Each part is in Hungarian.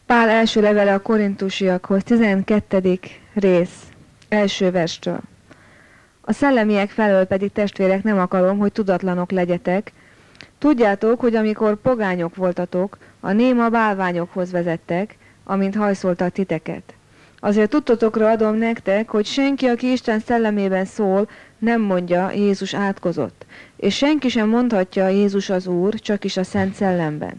Pál első levele a korintusiakhoz, 12. rész, első verstől. A szellemiek felől pedig, testvérek, nem akarom, hogy tudatlanok legyetek. Tudjátok, hogy amikor pogányok voltatok, a néma bálványokhoz vezettek, amint hajszoltak titeket. Azért tudtotokra adom nektek, hogy senki, aki Isten szellemében szól, nem mondja, Jézus átkozott, és senki sem mondhatja, Jézus az Úr, csak is a Szent Szellemben.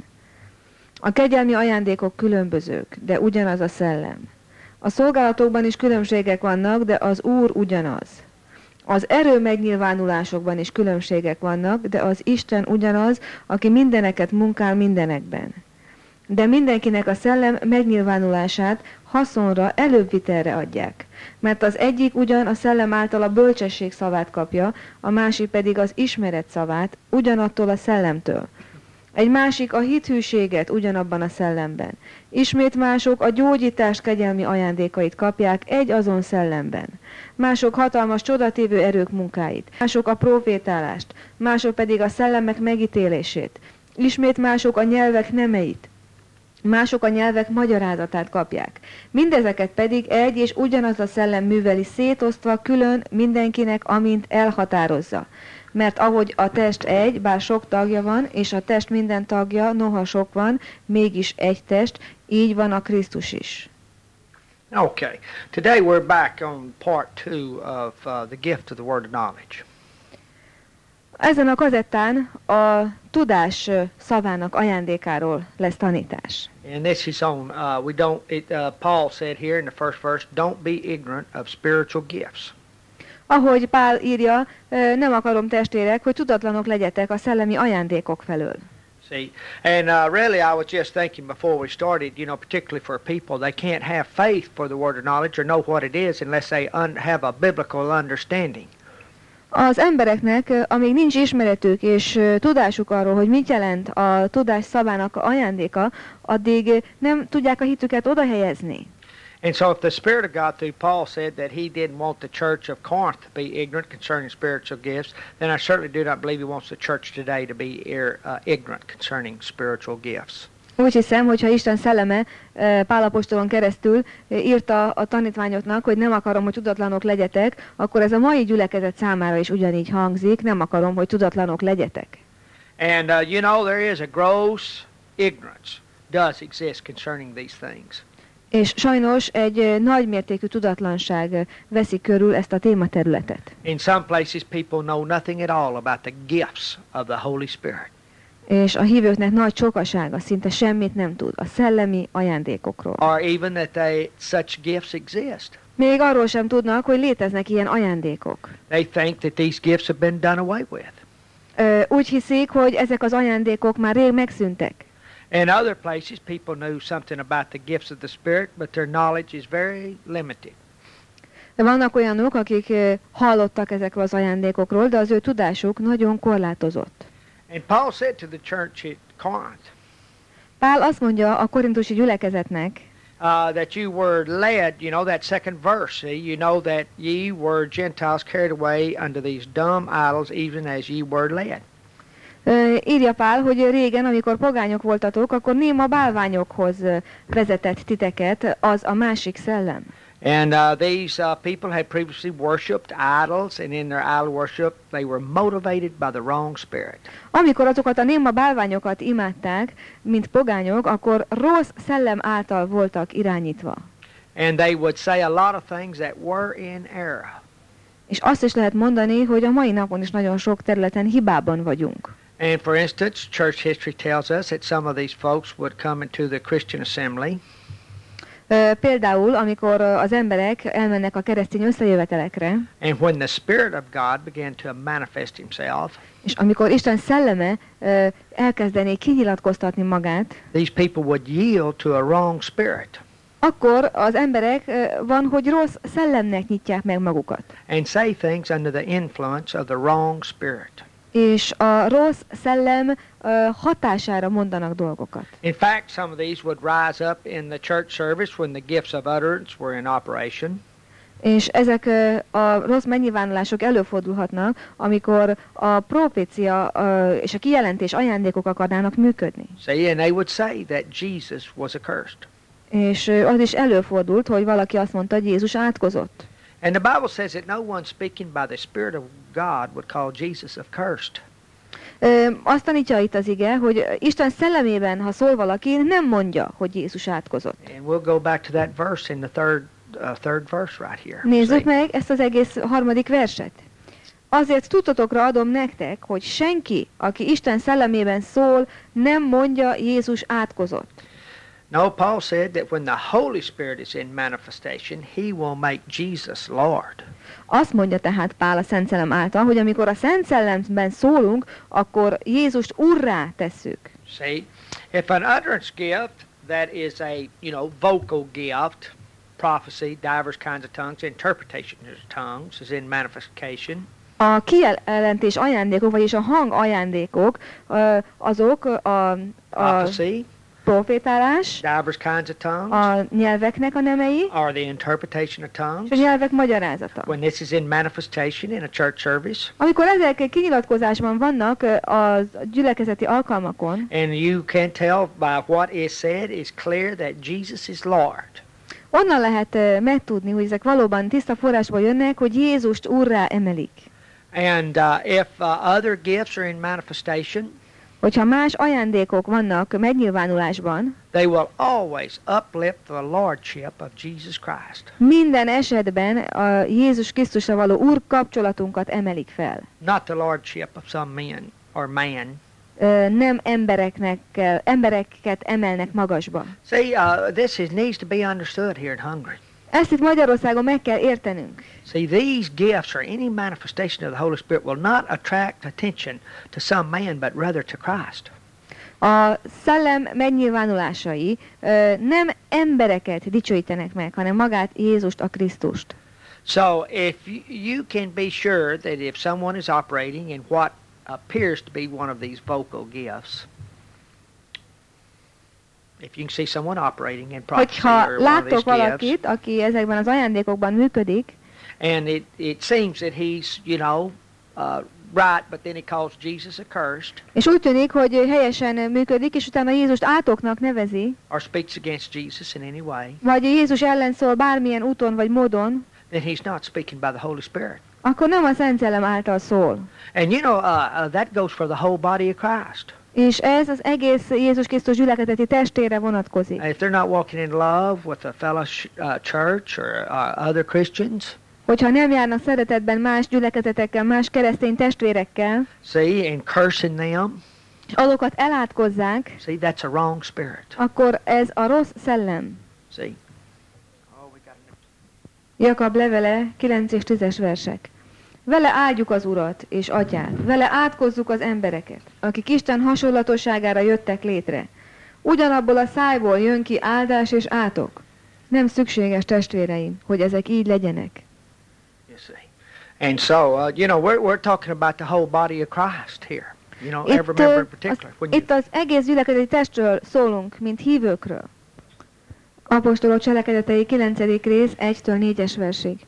A kegyelmi ajándékok különbözők, de ugyanaz a szellem. A szolgálatokban is különbségek vannak, de az Úr ugyanaz. Az erő megnyilvánulásokban is különbségek vannak, de az Isten ugyanaz, aki mindeneket munkál mindenekben. De mindenkinek a szellem megnyilvánulását haszonra, előbbvitelre adják. Mert az egyik ugyan a szellem által a bölcsesség szavát kapja, a másik pedig az ismeret szavát, ugyanattól a szellemtől. Egy másik a hithűséget ugyanabban a szellemben. Ismét mások a gyógyítást kegyelmi ajándékait kapják egy azon szellemben. Mások hatalmas csodatévő erők munkáit. Mások a profétálást, mások pedig a szellemek megítélését. Ismét mások a nyelvek nemeit. Mások a nyelvek magyarázatát kapják. Mindezeket pedig egy és ugyanaz a szellem műveli szétosztva külön mindenkinek, amint elhatározza. Mert ahogy a test egy, bár sok tagja van, és a test minden tagja, noha sok van, mégis egy test, így van a Krisztus is. Okay, today we're back on part 2 of the gift of the word of knowledge. Ezen a kazettán a tudás szavának ajándékáról lesz tanítás. And this is on, Paul said here in the first verse, don't be ignorant of spiritual gifts. Ahogy Pál írja, nem akarom, testvérek, hogy tudatlanok legyetek a szellemi ajándékok felől. See, and really I was just thinking before we started, particularly for people, they can't have faith for the word of knowledge or know what it is unless they have a biblical understanding. Az embereknek, amíg nincs ismeretük és tudásuk arról, hogy mit jelent a tudás szavának ajándéka, addig nem tudják a hitüket oda helyezni. And so if the Spirit of God through Paul said that he didn't want the church of Corinth to be ignorant concerning spiritual gifts, then I certainly do not believe he wants the church today to be ignorant concerning spiritual gifts. Úgy hiszem, hogyha Isten szelleme Pál apostolon keresztül írta a tanítványoknak, hogy nem akarom, hogy tudatlanok legyetek, akkor ez a mai gyülekezet számára is ugyanígy hangzik, nem akarom, hogy tudatlanok legyetek. And there is a gross ignorance does exist concerning these things. És sajnos egy nagymértékű tudatlanság veszi körül ezt a tématerületet. In some places people know nothing at all about the gifts of the Holy Spirit. És a hívőknek nagy sokasága szinte semmit nem tud a szellemi ajándékokról. Or even that such gifts exist. Még arról sem tudnak, hogy léteznek ilyen ajándékok. They think that these gifts have been done away with. Úgy hiszik, hogy ezek az ajándékok már rég megszűntek. In other places people know something about the gifts of the Spirit, but their knowledge is very limited. De vannak olyanok, akik hallottak ezekről az ajándékokról, de az ő tudásuk nagyon korlátozott. And Paul said to the church at Corinth, Pál azt mondja a korintusi gyülekezetnek, that you were led, that second verse, that ye were Gentiles carried away unto these dumb idols, even as ye were led. Írja Pál, hogy régen, amikor pogányok voltatok, akkor néma bálványokhoz vezetett titeket, az a másik szellem. And these people had previously worshipped idols, and in their idol worship they were motivated by the wrong spirit. Amikor azokat a néma bálványokat imádták, mint pogányok, akkor rossz szellem által voltak irányítva. And they would say a lot of things that were in error. És azt is lehet mondani, hogy a mai napon is nagyon sok területen hibában vagyunk. And for instance, church history tells us that some of these folks would come into the Christian assembly. Például, amikor az emberek elmennek a keresztény összejövetelekre, and when the Spirit of God began to manifest himself, és amikor Isten szelleme elkezdené kinyilatkoztatni magát, these people would yield to a wrong spirit. Akkor az emberek van, hogy rossz szellemnek nyitják meg magukat. And say things under the influence of the wrong spirit. És a rossz szellem hatására mondanak dolgokat. In fact, some of these would rise up in the church service when the gifts of utterance were in operation. És ezek a rossz megnyilvánulások előfordulhatnak, amikor a profécia és a kijelentés ajándékok akarnának működni. See, and they would say that Jesus was accursed. És az is előfordult, hogy valaki azt mondta, hogy Jézus átkozott. And the Bible says that no one speaking by the Spirit of God would call Jesus accursed. Azt tanítja itt az ige, hogy Isten szellemében, ha szól valaki, nem mondja, hogy Jézus átkozott. And we'll go back to that verse in the third verse right here. Nézzük meg ezt az egész harmadik verset. Azért tudtotokra adom nektek, hogy senki, aki Isten szellemében szól, nem mondja, Jézus átkozott. No, Paul said that when the Holy Spirit is in manifestation, he will make Jesus Lord. Azt mondja tehát Pál a Szent Szellem által, hogy amikor a Szent Szellemben szólunk, akkor Jézust urrá tesszük. See, if an utterance gift that is a, vocal gift, prophecy, divers kinds of tongues, interpretation of tongues is in manifestation. A kijelentés ajándékok, vagyis a hang ajándékok, azok a Prophecy, profétálás, divers kinds of tongues, a nyelveknek a nemei, or the interpretation of és a tongues. nyelvek magyarázata. When this is in manifestation in a church service, Amikor ezek kinyilatkozásban vannak a gyülekezeti alkalmakon, and you can tell by what is said, it's clear that Jesus is Lord. onnan lehet megtudni, hogy ezek valóban tiszta forrásból jönnek, hogy Jézust úrrá emelik. And if other gifts are in manifestation, Hogyha más ajándékok vannak megnyilvánulásban, they will always uplift the lordship of Jesus Christ. minden esetben a Jézus Krisztusra való úr kapcsolatunkat emelik fel. Not the lordship of some men or man. Nem embereket emelnek magasba. See, needs to be understood here in Hungary. Ezt itt Magyarországon meg kell értenünk. See, these gifts or any manifestation of the Holy Spirit will not attract attention to some man, but rather to Christ. A szellem megnyilvánulásai nem embereket dicsőítenek meg, hanem magát Jézust, a Krisztust. So if you can be sure that if someone is operating in what appears to be one of these vocal gifts, if you can see someone operating in prophecy Hogyha or one of these láttok gifts, valakit, aki ezekben az ajándékokban működik, and it seems that he's, right, but then he calls Jesus accursed, és úgy tűnik, hogy helyesen működik, és utána Jézust átoknak nevezi, or speaks against Jesus in any way, vagy Jézus ellen szól bármilyen úton vagy módon, then he's not speaking by the Holy Spirit. akkor nem a Szent Szellem által szól. And that goes for the whole body of Christ. És ez az egész Jézus Krisztus gyülekezeti testére vonatkozik. If they're not walking in love with a fellow church or other Christians, Hogyha nem járnak szeretetben más gyülekezetekkel, más keresztény testvérekkel, see, and cursing them, és azokat elátkozzák, see, that's a wrong spirit. akkor ez a rossz szellem. See. Oh, we got Jakab levele 9 és 10-es versek. Vele áldjuk az Urat és Atyát, vele átkozzuk az embereket, akik Isten hasonlatosságára jöttek létre. Ugyanabból a szájból jön ki áldás és átok. Nem szükséges, testvéreim, hogy ezek így legyenek. You see. And so, we're talking about the whole body of Christ here. Every member in particular. Itt az egész gyülekezeti testről szólunk, mint hívőkről. Apostolok cselekedetei 9. rész 1-től 4-es versig.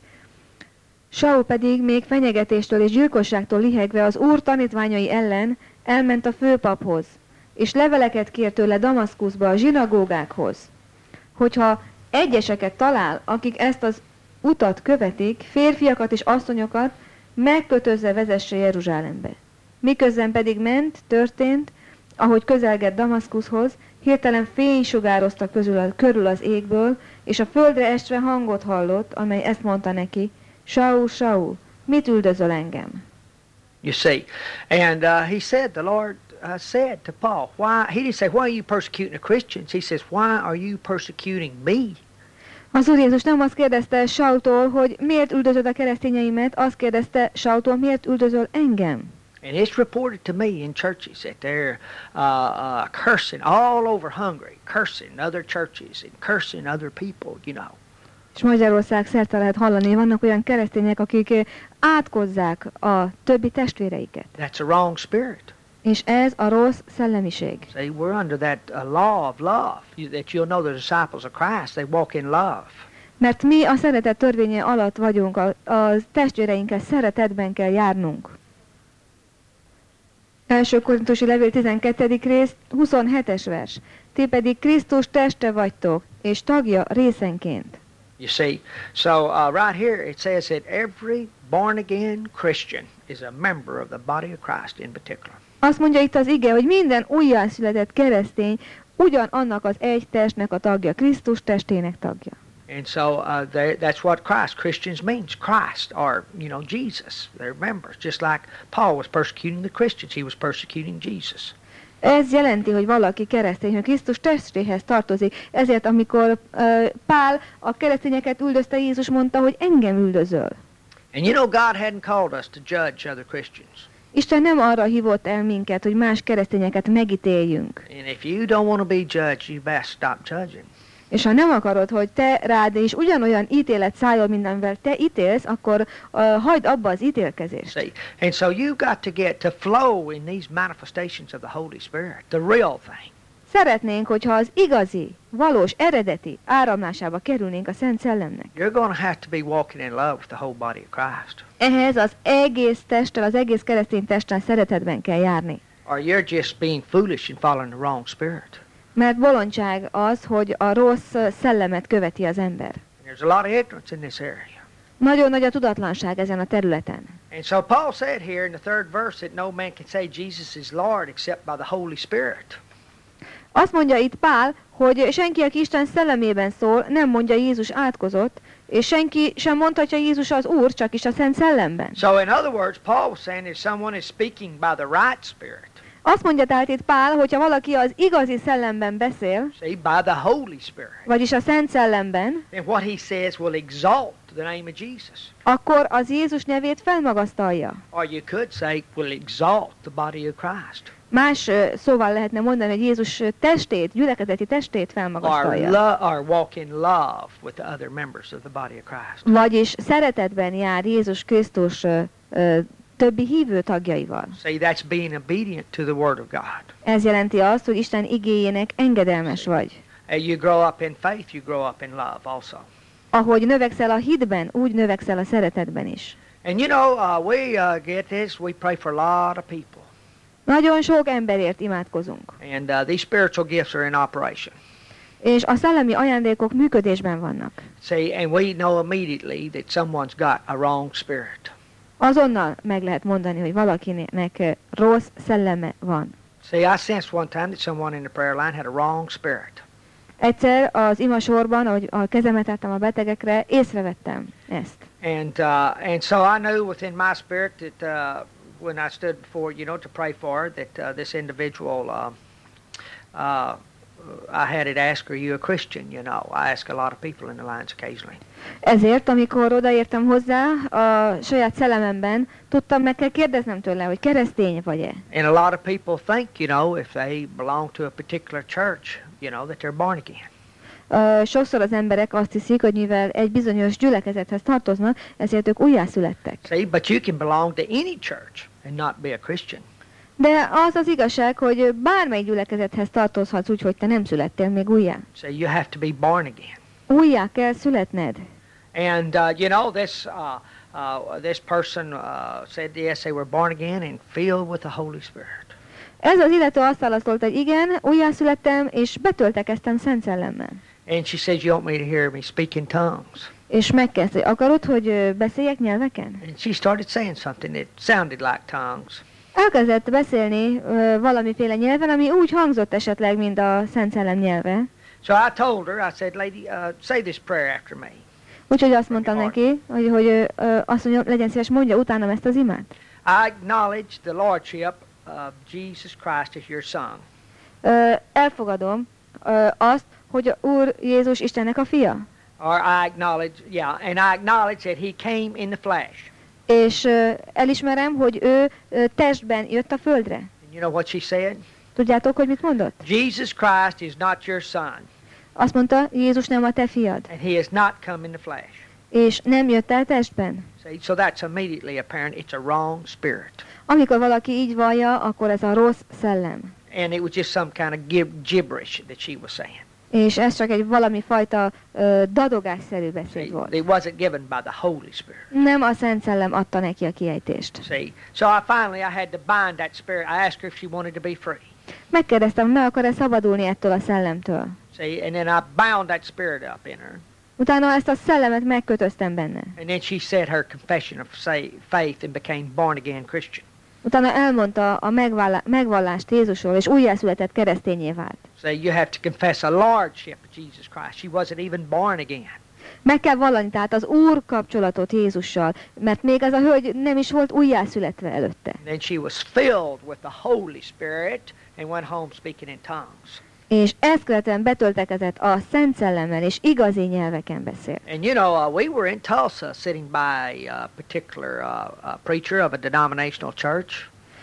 Saul pedig még fenyegetéstől és gyilkosságtól lihegve az Úr tanítványai ellen elment a főpaphoz, és leveleket kért tőle Damaszkuszba a zsinagógákhoz, hogyha egyeseket talál, akik ezt az utat követik, férfiakat és asszonyokat megkötözve vezesse Jeruzsálembe. Miközben pedig történt, ahogy közelgett Damaszkuszhoz, hirtelen fény sugározta körül az égből, és a földre esve hangot hallott, amely ezt mondta neki, Saul, Saul, mit üldözöl engem? You see, and he said, the Lord said to Paul, he didn't say, why are you persecuting the Christians? He says, why are you persecuting me? Az Úr Jézus nem azt kérdezte Saultól, hogy miért üldözöd a keresztényeimet, azt kérdezte Saultól, miért üldözöl engem? And it's reported to me in churches that they're cursing all over Hungary, cursing other churches and cursing other people, És Magyarország szerte lehet hallani, vannak olyan keresztények, akik átkozzák a többi testvéreiket. That's a wrong spirit. És ez a rossz szellemiség. See, we're under that law of love, that you'll know the disciples of Christ, they walk in love. Mert mi a szeretet törvénye alatt vagyunk, a testvéreinkkel szeretetben kell járnunk. 1. Korintusi levél 12. rész, 27-es vers. ti pedig Krisztus teste vagytok, és tagja részenként. You see, so right here it says that every born-again Christian is a member of the body of Christ in particular. Azt mondja itt az ige, hogy minden újjászületett keresztény ugyanannak az egy testnek a tagja, Krisztus testének tagja. And so that's what Christians means. Christ, or, Jesus. They're members. Just like Paul was persecuting the Christians, he was persecuting Jesus. Ez jelenti, hogy valaki keresztény, hogy Krisztus testéhez tartozik. Ezért, amikor Pál a keresztényeket üldözte, Jézus mondta, hogy engem üldözöl. And God hadn't called us to judge other Christians. Isten nem arra hívott el minket, hogy más keresztényeket megítéljünk. And if you don't want to be judged, you best stop judging. És ha nem akarod, hogy te rád is ugyanolyan ítélet szálljon, mint amivel te ítélsz, akkor hagyd abba az ítélkezést. See, and so you've got to get to flow in these manifestations of the Holy Spirit, the real thing. Szeretnénk, hogyha az igazi, valós, eredeti áramlásába kerülnénk a Szent Szellemnek. You're going to have to be walking in love with the whole body of Christ. Ehhez az egész testtel, az egész keresztény testtel szeretetben kell járni. Or you're just being foolish and following the wrong spirit. Mert bolondság az, hogy a rossz szellemet követi az ember. There's a lot of ignorance in this area. Nagyon nagy a tudatlanság ezen a területen. And so Paul said here in the third verse that no man can say Jesus is Lord except by the Holy Spirit. Azt mondja itt Pál, hogy senki, aki Isten szellemében szól, nem mondja Jézus átkozott, és senki sem mondhatja Jézus az Úr, csak is a Szent Szellemben. So in other words, Paul was saying if someone is speaking by the right spirit, azt mondja tehát itt Pál, hogyha valaki az igazi szellemben beszél, see, by the Holy Spirit, vagyis a Szent Szellemben, then what he says will exalt the name of Jesus. akkor az Jézus nevét felmagasztalja. Or you could say will exalt the body of Christ. Más szóval lehetne mondani, hogy Jézus testét, gyülekezeti testét felmagasztalja. Or walk in love with the other members of the body of Christ. Vagyis szeretetben jár Jézus Krisztus többi hívő tagjaival. See, that's being obedient to the Word of God. Ez jelenti azt, hogy Isten igéjének engedelmes vagy. As you grow up in faith, you grow up in love also. Ahogy növekszel a hitben, úgy növekszel a szeretetben is. And we get this, we pray for a lot of people. Nagyon sok emberért imádkozunk. And these spiritual gifts are in operation. És a szellemi ajándékok működésben vannak. See, and we know immediately that someone's got a wrong spirit. Azonnal meg lehet mondani, hogy valakinek rossz szelleme van. See, I sensed one time that someone in the prayer line had a wrong spirit. Egyszer az imasorban, ahogy a kezemet tettem a betegekre, észrevettem ezt. And so I knew within my spirit that when I stood before, to pray for, that this individual, I had it ask, are you a Christian? I ask a lot of people in the lines occasionally. Ezért, amikor odaértem hozzá, a saját szellememben, tudtam, meg kell kérdeznem tőle, hogy keresztény vagy-e. And a lot of people think, if they belong to a particular church, that they're born again. Sokszor az emberek azt hiszik, hogy mivel egy bizonyos gyülekezethez tartoznak, ezért ők újjászülettek. See, but you can belong to any church and not be a Christian. De az az igazság, hogy bármely gyülekezethez tartozhatsz úgy, hogy te nem születtél még újjá. So you have to be born again. Újjá kell születned. And this person said yes, they were born again and filled with the Holy Spirit. Ez az illető azt válaszolt, hogy igen, újjászülettem, és betöltekeztem Szent Szellemmel. And she says, you want me to hear me speak in tongues? És megkezdte, akarod, hogy beszéljek nyelveken? And she started saying something that sounded like tongues. Elkezdett beszélni valamiféle nyelven, ami úgy hangzott esetleg, mint a Szent Szellem nyelve. So I told her, I said, lady, say this prayer after me. Úgyhogy azt mondtam neki, hogy azt mondja, legyen szíves, mondja utánam ezt az imát. I acknowledge the lordship of Jesus Christ as your son. Elfogadom azt, hogy Úr Jézus Istennek a fia. Or I acknowledge, and I acknowledge that he came in the flesh. És elismerem, hogy ő testben jött a földre. And you know what she said? Tudjátok, hogy mit mondott? Jesus Christ is not your son. Azt mondta, Jézus nem a te fiad. And he has not come in the flesh. És nem jött el testben. See, so that's immediately apparent it's a wrong spirit. Amikor valaki így vallja, akkor ez a rossz szellem. And it was just some kind of gibberish that she was saying. És ez csak egy valami fajta dadogásszerű beszéd volt. It wasn't given by the Holy Spirit. Nem a Szent Szellem adta neki a kiejtést. See, so I finally had to bind that spirit. I asked her if she wanted to be free. Megkérdeztem, meg akar-e szabadulni ettől a szellemtől. See, and then I bound that spirit up in her. Utána ezt a szellemet megkötöztem benne. And then she said her confession of faith and became born again Christian. Utána elmondta a megvallást Jézusról, és újjászületett keresztényé vált. So you have to confess a lordship of Jesus Christ. She wasn't even born again. Meg kell vallani tehát az Úr kapcsolatot Jézussal, mert még ez a hölgy nem is volt újjászületve előtte. And then she was filled with the Holy Spirit and went home speaking in tongues. És ezt követően betöltekezett a Szent Szellemmel, és igazi nyelveken beszélt. And you know, we were in Tulsa sitting by a particular preacher of a denominational church.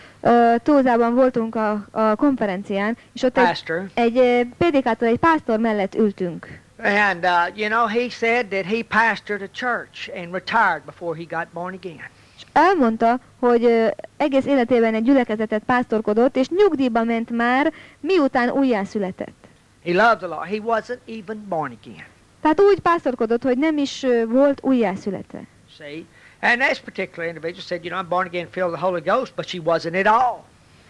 Tulsában voltunk a konferencián, és ott egy prédikátor, egy pásztor mellett ültünk. And, you know, he said that he pastored a church and retired before he got born again. És elmondta, hogy egész életében egy gyülekezetet pásztorkodott, és nyugdíjba ment már, miután újjászületett. He loved the Lord. He wasn't even born again. Tehát úgy pásztorkodott, hogy nem is volt újjászületve. See? And this particular individual said, you know, I'm born again, filled with the Holy Ghost, but she wasn't at all.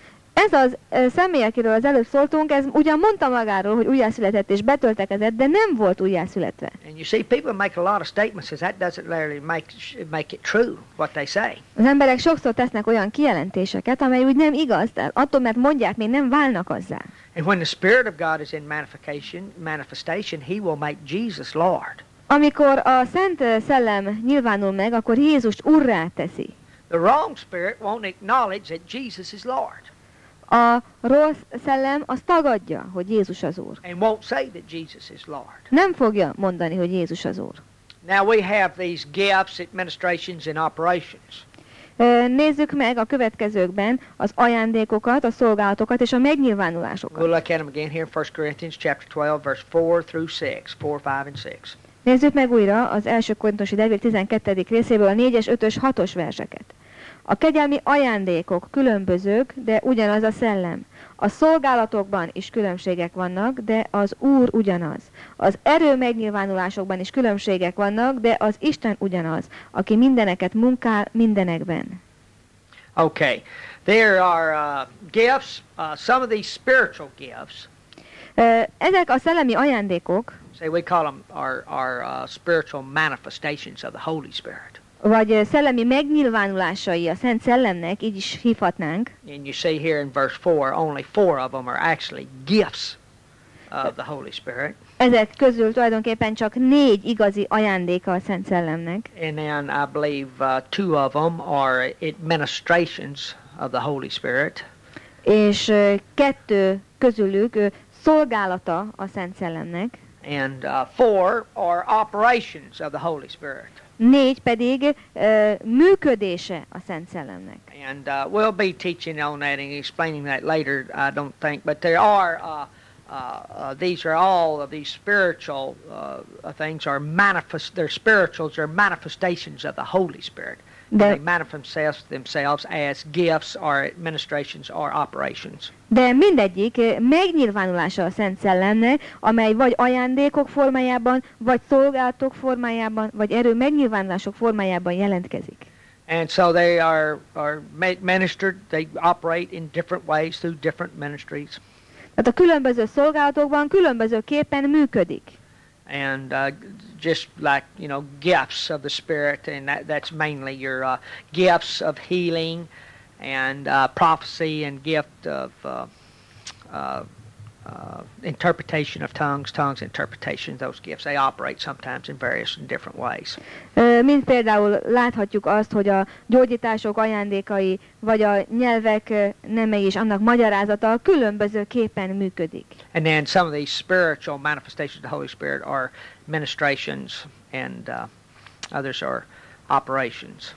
Ez az személy, akiről az előbb szóltunk, ez ugyan mondta magáról, hogy újjászületett és betöltekezett, de nem volt újjászületve. And you see, people make a lot of statements, that doesn't really make it true what they say. Az emberek sokszor tesznek olyan kijelentéseket, amely úgy nem igaz, de attól, mert mondják, még nem válnak azzá. And when the Spirit of God is in manifestation, He will make Jesus Lord. Amikor a Szent Szellem nyilvánul meg, akkor Jézust Urrá teszi. The wrong spirit won't acknowledge that Jesus is Lord. A rossz szellem az tagadja, hogy Jézus az Úr. And won't say that Jesus is Lord. Nem fogja mondani, hogy Jézus az Úr. Now we have these gifts, administrations and operations. Nézzük meg a következőkben az ajándékokat, a szolgálatokat és a megnyilvánulásokat. We'll look at them again here in 1 Corinthians chapter 12, verse 4 through 6, 4, 5 and 6. Nézzük meg újra az első korintusi levél 12. részéből a 4-es, 5-ös, 6-os verseket. A kegyelmi ajándékok különbözők, de ugyanaz a szellem. A szolgálatokban is különbségek vannak, de az Úr ugyanaz. Az erő megnyilvánulásokban is különbségek vannak, de az Isten ugyanaz, aki mindeneket munkál mindenekben. Okay, there are gifts, some of these spiritual gifts. Ezek a szellemi ajándékok, say we call them our spiritual manifestations of the Holy Spirit. Vagy szellemi megnyilvánulásai a Szent Szellemnek, így is hívhatnánk. And you see here in verse 4, only 4 of them are actually gifts of the Holy Spirit. Ezek közül tulajdonképpen csak 4 igazi ajándéka a Szent Szellemnek. And then I believe 2 of them are administrations of the Holy Spirit. És 2 közülük szolgálata a Szent Szellemnek. And 4 are operations of the Holy Spirit. 4 pedig működése a Szent Szellemnek. And we'll be teaching on that and explaining that later, I don't think. But there are, these are all of these spiritual things are they're spirituals, they're manifestations of the Holy Spirit. They manifest themselves as gifts or administrations or operations. De mindegyik megnyilvánulása a Szent Szellemnek, amely vagy ajándékok formájában, vagy szolgálatok formájában, vagy erő megnyilvánulások formájában jelentkezik. And so they are ministered, they operate in different ways through different ministries. Tehát a különböző szolgálatokban különbözőképpen működik. And just like, you know, gifts of the Spirit, and that's mainly your gifts of healing and prophecy and gift of interpretation of tongues interpretation. Those gifts, they operate sometimes in various and different ways. Mint például láthatjuk azt, hogy a gyógyítások ajándékai, vagy a nyelvek nemei és annak magyarázata különbözőképpen működik. And then some of these spiritual manifestations of the Holy Spirit are ministrations, and others are operations.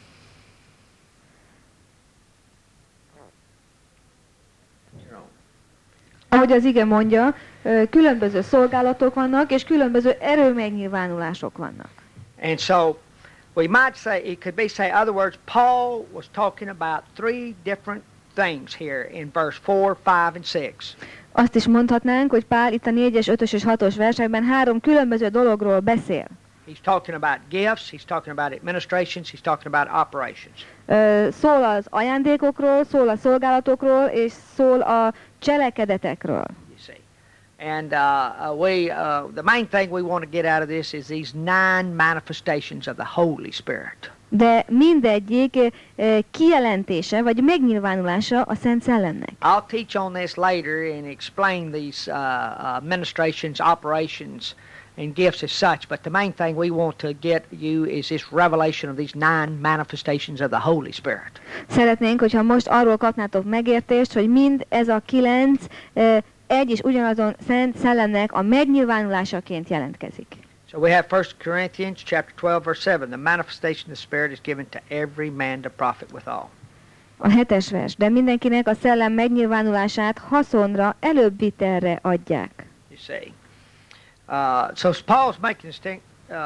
Ahogy az ige mondja, különböző szolgálatok vannak, és különböző erőmegnyilvánulások vannak. And so we might say, it could be say, in other words, Paul was talking about 3 different things here in verse 4, 5, and 6. Azt is mondhatnánk, hogy Pál itt a 4-es, 5-ös és 6-os versekben 3 különböző dologról beszél. He's talking about gifts, he's talking about administrations, he's talking about operations. Szól az ajándékokról, szól a szolgálatokról, és szól a cselekedetekről. You see. And the main thing we want to get out of this is these 9 manifestations of the Holy Spirit. De mindegyik kijelentése, vagy megnyilvánulása a Szent Szellemnek. I'll teach on this later and explain these administrations, operations, and gifts as such, but the main thing we want to get you is this revelation of these 9 manifestations of the Holy Spirit. Szeretnénk, hogyha most arról kapnátok megértést, hogy mind ez a 9 egy és ugyanazon Szent Szellemnek a megnyilvánulásaként jelentkezik. So we have 1 Corinthians chapter 12 verse 7. The manifestation of the Spirit is given to every man to profit withal. A 7-es vers. De mindenkinek a szellem megnyilvánulását haszonra, előbbvitelre adják. You see. So Paul's making a distinct.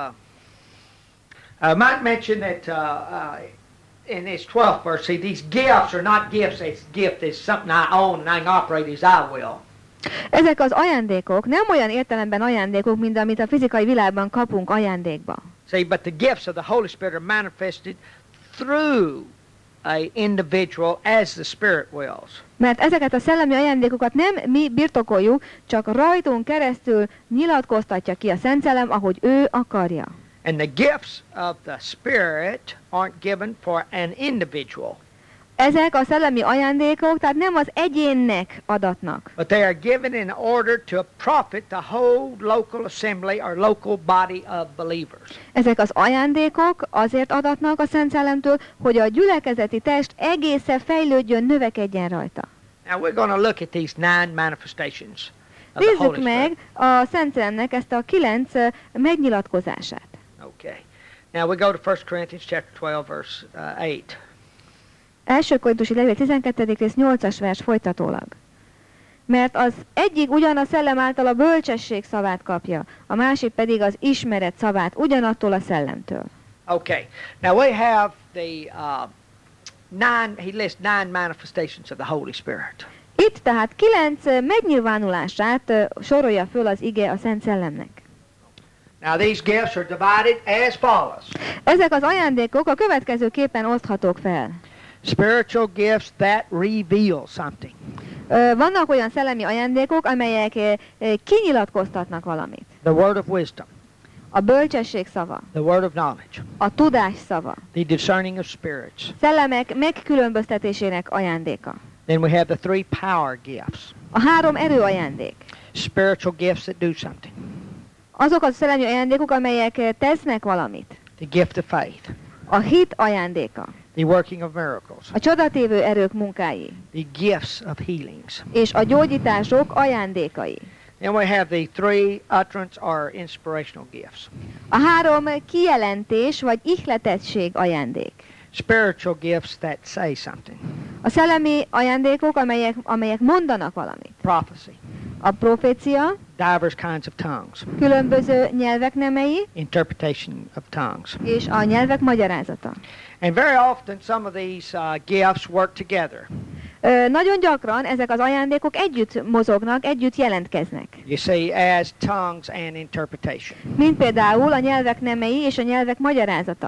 I might mention that in this 12th verse, see, these gifts are not gifts. It's gift is something I own and I can operate as I will. Ezek az ajándékok nem olyan értelemben ajándékok, mint amit a fizikai világban kapunk ajándékba. See, but the gifts of the Holy Spirit are manifested through an individual as the Spirit wills. Mert ezeket a szellemi ajándékokat nem mi birtokoljuk, csak rajtunk keresztül nyilatkoztatja ki a Szent Szellem, ahogy ő akarja. And the gifts of the Spirit aren't given for an individual. Ezek a szellemi ajándékok, tehát nem az egyénnek adatnak. But they are given in order to profit the whole local assembly or local body of believers. Ezek az ajándékok azért adatnak a Szent Szellemtől, hogy a gyülekezeti test egészen fejlődjön, növekedjen rajta. Now we're going to look at these 9 manifestations of the Holy Nézzük meg Spirit. a Szent Szellemnek ezt a 9 megnyilatkozását. Okay. Now we go to 1 Corinthians chapter 12 verse 8. Első Korintusi levél 12. rész 8-as vers folytatólag. Mert az egyik ugyan a szellem által a bölcsesség szavát kapja, a másik pedig az ismeret szavát ugyanattól a szellemtől. Okay. Now we have the 9, he lists 9 manifestations of the Holy Spirit. Itt tehát 9 megnyilvánulását sorolja föl az ige a Szent Szellemnek. Now these gifts are divided as follows. Ezek az ajándékok a következőképpen oszthatók fel. Spiritual gifts that reveal something. Vannak olyan szellemi ajándékok, amelyek kinyilatkoztatnak valamit. The word of wisdom. A bölcsesség szava. The word of knowledge. A tudás szava. The discerning of spirits. Szellemek megkülönböztetésének ajándéka. Then we have the 3 power gifts. A 3 erőajándék. Spiritual gifts that do something. Azok a szellemi ajándékok, amelyek tesznek valamit. The gift of faith. A hit ajándéka. The working of miracles. A csodatévő erők munkái. The gifts of healings. És a gyógyítások ajándékai. Then we have the 3 utterance or inspirational gifts. A 3 kijelentés vagy ihletettség ajándék. Spiritual gifts that say something. A szellemi ajándékok, amelyek mondanak valamit. Prophecy. A profécia, Divers kinds of tongues. különböző nyelvek nemei, Interpretation of tongues. és a nyelvek magyarázata. And very often some of these gifts work together. Nagyon gyakran ezek az ajándékok együtt mozognak, együtt jelentkeznek. You see, as tongues and interpretation. Mint például a nyelvek nemei és a nyelvek magyarázata.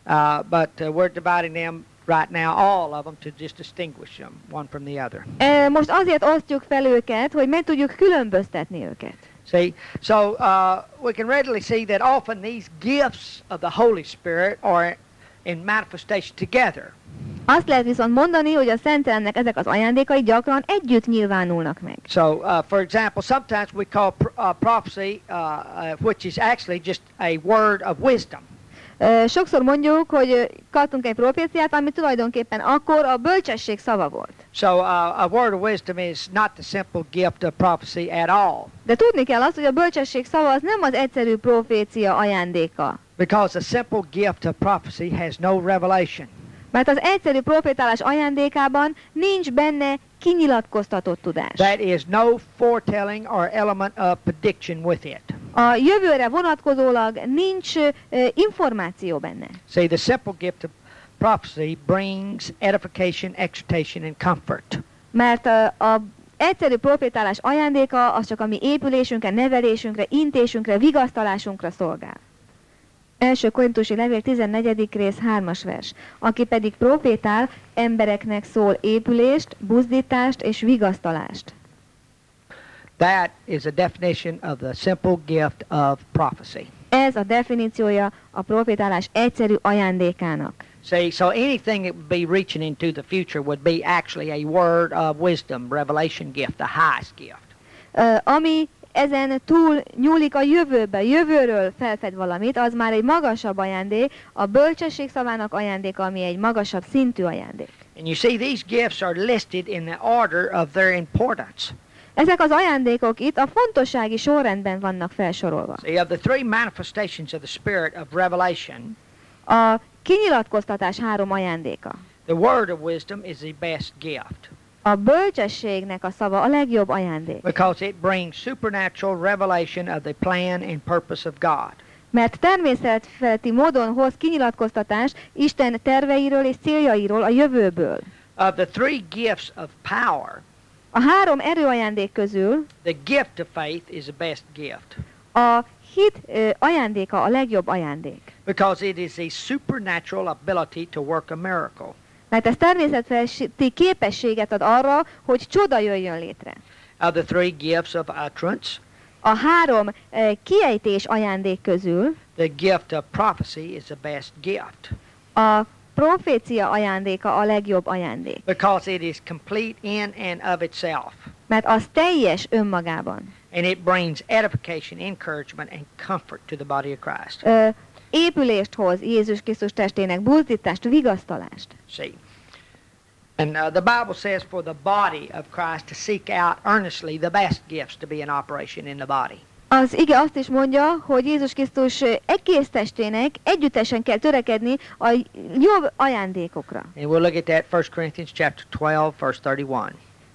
But we're dividing them right now, all of them, to just distinguish them one from the other. Most azért osztjuk fel őket, hogy meg tudjuk különböztetni őket. See, so we can readily see that often these gifts of the Holy Spirit are in manifestation together. Azt lehet viszont mondani, hogy a Szent Szellemnek ezek az ajándékai gyakran együtt nyilvánulnak meg. So, for example, sometimes we call prophecy, which is actually just a word of wisdom. Sokszor mondjuk, hogy kaptunk egy proféciát, ami tulajdonképpen akkor a bölcsesség szava volt. So a word of wisdom is not the simple gift of prophecy at all. De tudni kell azt, hogy a bölcsesség szava az nem az egyszerű profécia ajándéka. Because a simple gift of prophecy has no revelation. Mert az egyszerű profétálás ajándékában nincs benne kinyilatkoztatott tudás. That is no foretelling or element of prediction with it. A jövőre vonatkozólag nincs információ benne. See, the simple gift of prophecy brings edification, exhortation, and comfort. Mert a egyszerű profétálás ajándéka az csak a mi épülésünkre, nevelésünkre, intésünkre, vigasztalásunkra szolgál. Első Korintusi levél 14. rész 3-as vers. Aki pedig profétál, embereknek szól épülést, buzdítást és vigasztalást. That is a definition of the simple gift of prophecy. Ez a definíciója a profétálás egyszerű ajándékának. See, so anything that would be reaching into the future would be actually a word of wisdom, revelation gift, the highest gift. Ami ezen túl nyúlik a jövőbe, jövőről felfed valamit, az már egy magasabb ajándék, a bölcsesség szavának ajándéka, ami egy magasabb szintű ajándék. And you see, these gifts are listed in the order of their importance. Ezek az ajándékok itt a fontossági sorrendben vannak felsorolva. See, of the three manifestations of the Spirit of revelation, A kinyilatkoztatás 3 ajándéka. the word of wisdom is the best gift A bölcsességnek a szava a legjobb ajándék, because it brings supernatural revelation of the plan and purpose of God. mert természetfeletti módon hoz kinyilatkoztatást Isten terveiről és céljairól a jövőből. Of the three gifts of power, A 3 erőajándék közül the gift of faith is the best gift a hit ajándéka a legjobb ajándék. because it is a supernatural ability to work a miracle. Mert ez természetfeletti képességet ad arra, hogy csoda jöjjön létre. Of the three gifts of utterance, A 3 kiejtés ajándék közül the gift of prophecy is the best gift a profécia ajándéka a legjobb ajándék. because it is complete in and of itself. Mert az teljes önmagában. And it brings edification, encouragement, and comfort to the body of Christ. Épülést hoz Jézus Krisztus testének, buzdítást, vigasztalást. See. And the Bible says for the body of Christ to seek out earnestly the best gifts to be in operation in the body. Az ige azt is mondja, hogy Jézus Krisztus egész testének együttesen kell törekedni a jobb ajándékokra. And we'll look at that 1 Corinthians chapter 12, verse 31.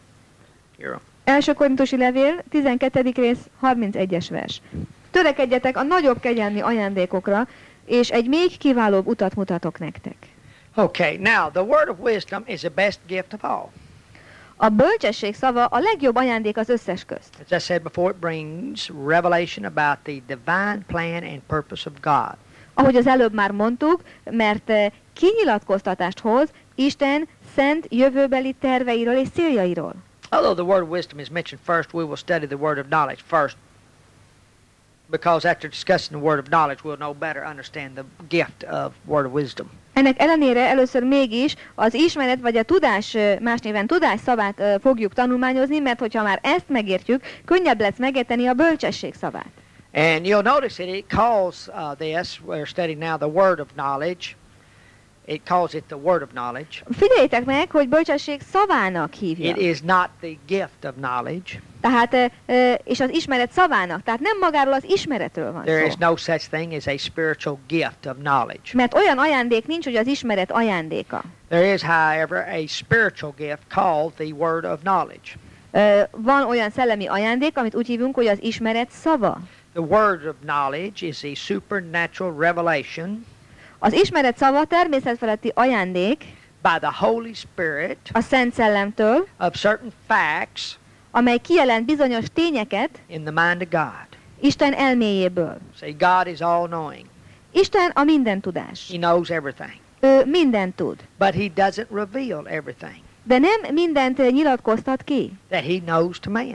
Here. Első Korintusi levél, 12. rész, 31-es vers. Törekedjetek a nagyobb kegyelmi ajándékokra, és egy még kiválóbb utat mutatok nektek. Okay, now the word of wisdom is the best gift of all. A bölcsesség szava a legjobb ajándék az összes közt. As I said before, it brings revelation about the divine plan and purpose of God. Ahogy az előbb már mondtuk, mert kinyilatkoztatást hoz Isten szent jövőbeli terveiről és céljairól. Although the word of wisdom is mentioned first, we will study the word of knowledge first, because after discussing the word of knowledge, we'll know better understand the gift of word of wisdom. Ennek ellenére először mégis az ismeret vagy a tudás, más néven tudás szavát fogjuk tanulmányozni, mert hogyha már ezt megértjük, könnyebb lesz megérteni a bölcsesség szavát. And you'll notice that it calls this, we're studying now the word of knowledge. It calls it the word of knowledge. Figyeljétek meg, hogy bölcsesség szavának hívja. It is not the gift of knowledge. Tehát, és az ismeret szavának, tehát nem magáról az ismeretről van There is szó. no such thing as a spiritual gift of knowledge. Mert olyan ajándék nincs, hogy az ismeret ajándéka. There is, however, a spiritual gift called the word of knowledge. Van olyan szellemi ajándék, amit úgy hívunk, hogy az ismeret szava. The word of knowledge is a supernatural revelation Az ismeret szava természetfeletti ajándék by the Holy Spirit a Szent Szellemtől, of certain facts amely kijelent bizonyos tényeket in the mind of God. Isten elméjéből. See, God is all-knowing. Isten a mindentudás. He knows everything. Ő mindent tud. But he doesn't reveal everything De nem mindent nyilatkoztat ki. that he knows to man.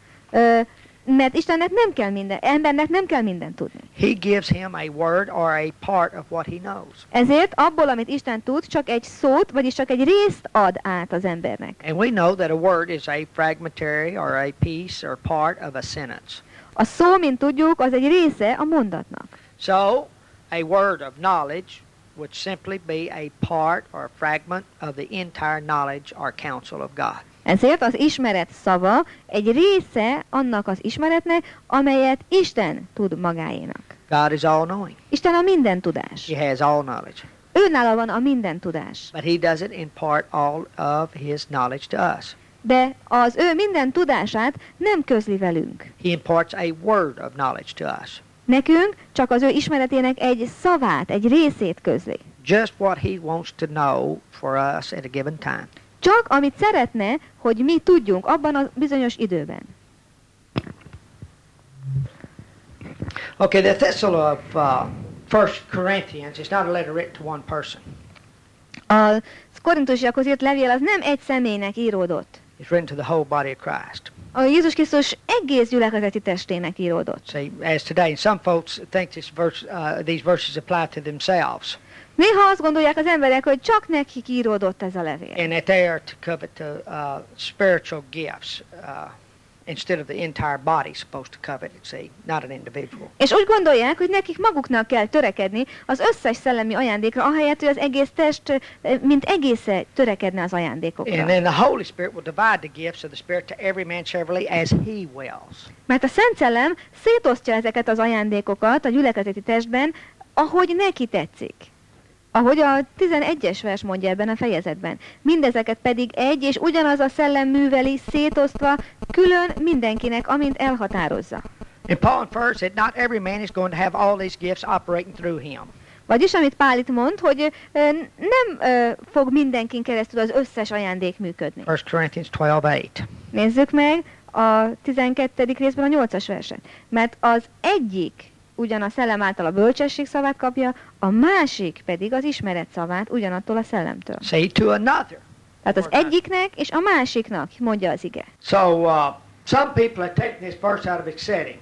Mert Istennek nem kell minden, embernek nem kell mindent tudni. He gives him a word or a part of what he knows. Ezért abból, amit Isten tud, csak egy szót, vagyis csak egy részt ad át az embernek. And we know that a word is a fragmentary or a piece or part of a sentence. A szó, mint tudjuk, az egy része a mondatnak. So, a word of knowledge would simply be a part or a fragment of the entire knowledge or counsel of God. Ezért az ismeret szava egy része annak az ismeretnek, amelyet Isten tud magáénak. God is all-knowing. Isten a minden tudás. He has all knowledge. Őnála van a minden tudás. But he doesn't impart all of his knowledge to us. De az ő minden tudását nem közli velünk. He imparts a word of knowledge to us. Nekünk csak az ő ismeretének egy szavát, egy részét közli. Just what he wants to know for us at a given time. Csak amit szeretne, hogy mi tudjunk abban a bizonyos időben. Okay, the epistle of 1 Corinthians, it's not a letter written to one person. A korintusiakhoz írt levél az nem egy személynek íródott. It's written to the whole body of Christ. A Jézus Krisztus egész gyülekezeti testének íródott. See, as today, and some folks think these verses apply to themselves. Néha azt gondolják az emberek, hogy csak nekik íródott ez a levél. And that they are to covet the spiritual gifts instead of the entire body supposed to covet it, see, not an individual. És úgy gondolják, hogy nekik maguknak kell törekedni az összes szellemi ajándékra, ahelyett, hogy az egész test, mint egésze törekedne az ajándékokra. And then the Holy Spirit will divide the gifts of the Spirit to every man severally as he wills. Mert a Szent Szellem szétosztja ezeket az ajándékokat a gyülekezeti testben, ahogy neki tetszik. Ahogy a 11-es vers mondja ebben a fejezetben. Mindezeket pedig egy és ugyanaz a szellem műveli, szétosztva, külön mindenkinek, amint elhatározza. And Paul infers that not every man is going to have all these gifts operating through him. Vagyis, amit Pál itt mond, hogy nem fog mindenkin keresztül az összes ajándék működni. 1 Corinthians 12:8. Nézzük meg a 12. részben a 8-as verset. Mert az egyik ugyan a szellem által a bölcsesség szavát kapja, a másik pedig az ismeret szavát ugyanattól a szellemtől. Say to another. Tehát az egyiknek és a másiknak, mondja az ige. So some people have taken this verse out of its setting.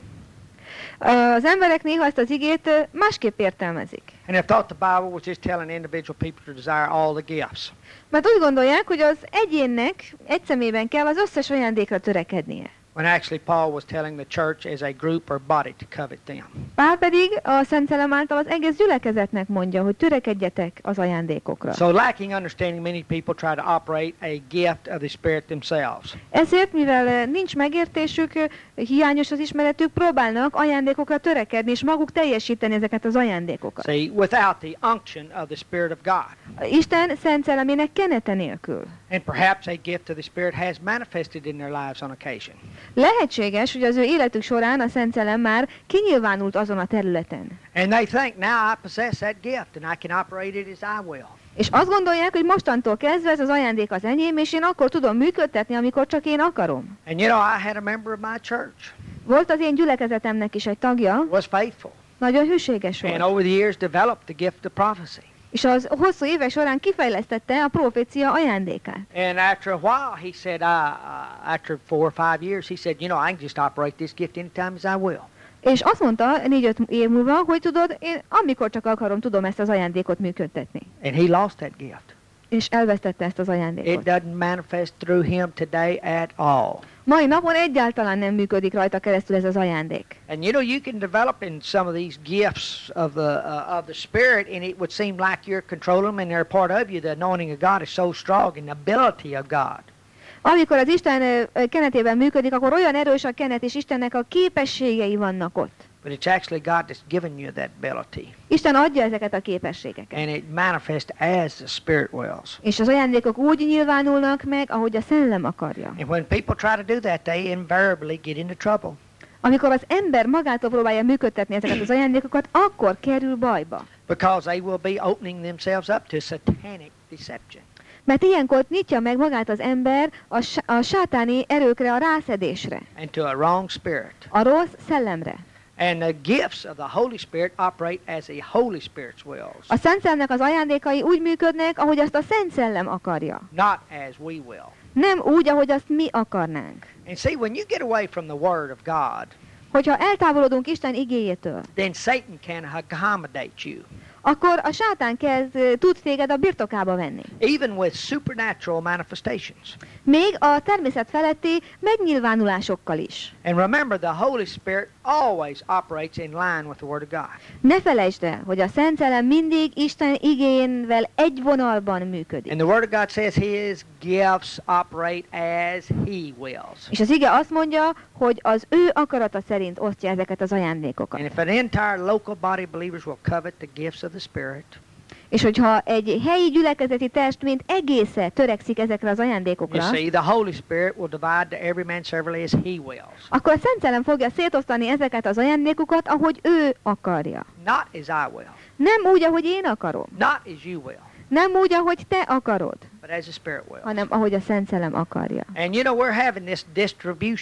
Az emberek néha ezt az igét másképp értelmezik. And have thought the Bible was just telling individual people to desire all the gifts. Mert úgy gondolják, hogy az egyénnek egy személyben kell az összes ajándékra törekednie. When actually Paul was telling the church as a group or body to covet them. Pál pedig a Szent Szellem által az egész gyülekezetnek mondja, hogy törekedjetek az ajándékokra. So lacking understanding, many people try to operate a gift of the Spirit themselves. Ezért, mivel nincs megértésük, hiányos az ismeretük, próbálnak ajándékokra törekedni, és maguk teljesíteni ezeket az ajándékokat. See, without the unction of the Spirit of God. Isten Szent Szellemének kenete nélkül. And perhaps a gift of the Spirit has manifested in their lives on occasion. Lehetséges, hogy az ő életük során a Szent Szellem már kinyilvánult azon a területen. And they think, now I possess that gift and I can operate it as I will. És azt gondolják, hogy mostantól kezdve ez az ajándék az enyém, és én akkor tudom működtetni, amikor csak én akarom. And you know, I had a member of my church. Volt az én gyülekezetemnek is egy tagja, Was faithful. nagyon hűséges And volt. over the years developed the gift of prophecy. És az hosszú évek során kifejlesztette a profécia ajándékát. And after a while, he said, after 4 or 5 years, he said, you know, I can just operate this gift anytime as I will. És azt mondta 4-5 év múlva, hogy tudod, én amikor csak akarom, tudom ezt az ajándékot működtetni. And he lost that gift. És elvesztette ezt az It ajándékot. doesn't manifest through him today at all. Mai napon egyáltalán nem működik rajta keresztül ez az ajándék. And you know, you can develop in some of these gifts of the Spirit, and it would seem like you're controlling them, and they're part of you. The anointing of God is so strong, and the ability of God. Amikor az Isten kenetében működik, akkor olyan erős a kenet, és Istennek a képességei vannak ott. But it's actually God that's given you that ability. Isten adja ezeket a képességeket. And it manifests as the Spirit wills. És az ajándékok úgy nyilvánulnak meg, ahogy a Szellem akarja. And when people try to do that, they invariably get into trouble. Amikor az ember magától próbálja működtetni ezeket az ajándékokat, akkor kerül bajba. Because they will be opening themselves up to satanic deception. Mert ilyenkor nyitja meg magát az ember a sátáni erőkre, a rászedésre, And to a wrong spirit. a rossz szellemre. And the gifts of the Holy Spirit operate as the Holy Spirit's wills, A Szent Szellemnek az ajándékai úgy működnek, ahogy azt a Szent Szellem akarja. not as we will. Nem úgy, ahogy azt mi akarnánk. And see, when you get away from the Word of God, Hogyha eltávolodunk Isten igéjétől, then Satan can accommodate you, akkor a sátán tud téged a birtokába venni. even with supernatural manifestations. Még a természet feletti megnyilvánulásokkal is. And remember, the Holy Spirit always operates in line with the Word of God. Ne felejtsd el, hogy a Szent Szellem mindig Isten igéjével egy vonalban működik. And the Word of God says His gifts operate as He wills. És az ige azt mondja, hogy az ő akarata szerint osztja ezeket az ajándékokat. And if an entire local body of believers will covet the gifts of the Spirit, És hogyha egy helyi gyülekezeti test, mint egésze törekszik ezekre az you ajándékokra, see, the Holy Spirit will divide to every man severally as He wills. akkor a Szent Szellem fogja szétosztani ezeket az ajándékokat, ahogy ő akarja. Not as I will, Nem úgy, ahogy én akarom. not as you will, Nem úgy, ahogy te akarod, but as the Spirit wills. hanem ahogy a Szent Szellem akarja. And you know, we're having this distribution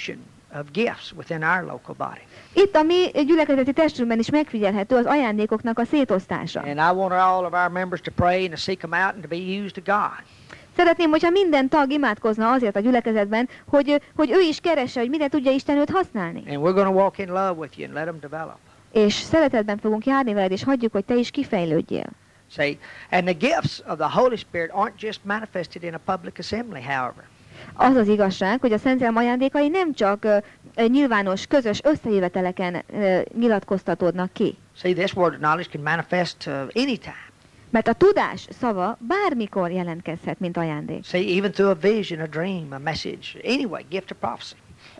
of gifts within our local body. Itt a mi gyülekezeti testünkben is megfigyelhető az ajándékoknak a szétosztása. And I want all of our members to pray and to seek them out and to be used of God. Szeretném, hogyha minden tag imádkozna azért a gyülekezetben, hogy ő is keresse, hogy mire tudja Isten őt használni. And we're going to walk in love with you and let them develop. És szeretetben fogunk járni veled, és hagyjuk, hogy te is kifejlődjél. See, and the gifts of the Holy Spirit aren't just manifested in a public assembly, however. Az az igazság, hogy a Szentelem ajándékai nem csak nyilvános, közös összejöveteleken nyilatkoztatódnak ki. See, this word of knowledge can manifest anytime. Mert a tudás szava bármikor jelentkezhet, mint ajándék. See, even through a vision, a dream, a message, anyway, gift of prophecy.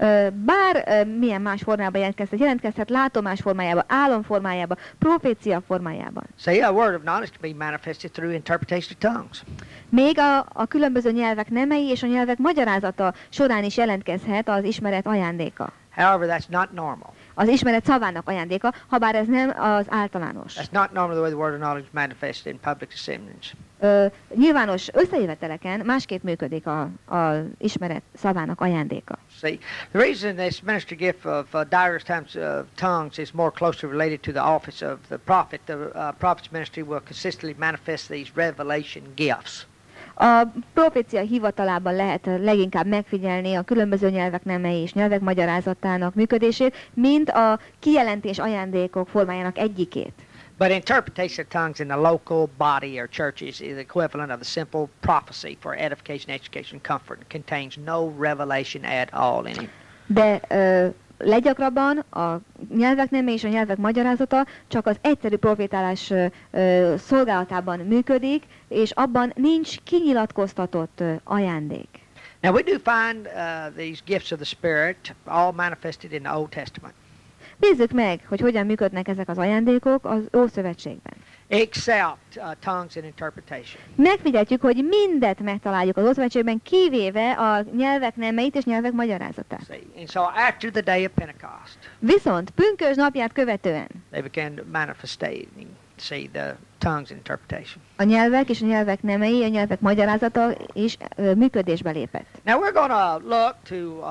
Bár milyen más formában jelentkezhet látomás formájában, álom formájában, profécia formájában. See, a word of knowledge can be manifested through interpretation of tongues. Még a különböző nyelvek nemei és a nyelvek magyarázata során is jelentkezhet az ismeret ajándéka. However, that's not normal. Az ismeret szavának ajándéka, habár ez nem az általános. That's not normally the way the word of knowledge manifests in public assemblies. Nyilvános összejöveteleken másképp működik az ismeret szavának ajándéka. See, the reason this ministry gift of diverse types of tongues is more closely related to the office of the prophet. The prophet's ministry will consistently manifest these revelation gifts. A profécia hivatalában lehet leginkább megfigyelni a különböző nyelvek nemei és nyelvek magyarázatának működését, mint a kijelentés ajándékok formájának egyikét. But interpretation of tongues in the local body or churches is equivalent of the simple prophecy for edification, education, comfort, and contains no revelation at all in it. De leggyakrabban a nyelvek neme és a nyelvek magyarázata csak az egyszerű profétálás szolgálatában működik, és abban nincs kinyilatkoztatott ajándék. Now we do find these gifts of the Spirit all manifested in the Old Testament. Nézzük meg, hogy hogyan működnek ezek az ajándékok az Ószövetségben. Except tongues and interpretation. Megfigyeltjük, hogy mindet megtaláljuk az Ószövetségben, kivéve a nyelvek nemeit és nyelvek magyarázatát. And so after the day of Pentecost, Viszont pünkösd napját követően they began to manifesting, see the tongues and interpretation. a nyelvek és a nyelvek nemei, a nyelvek magyarázata is működésbe lépett. Now we're going to look to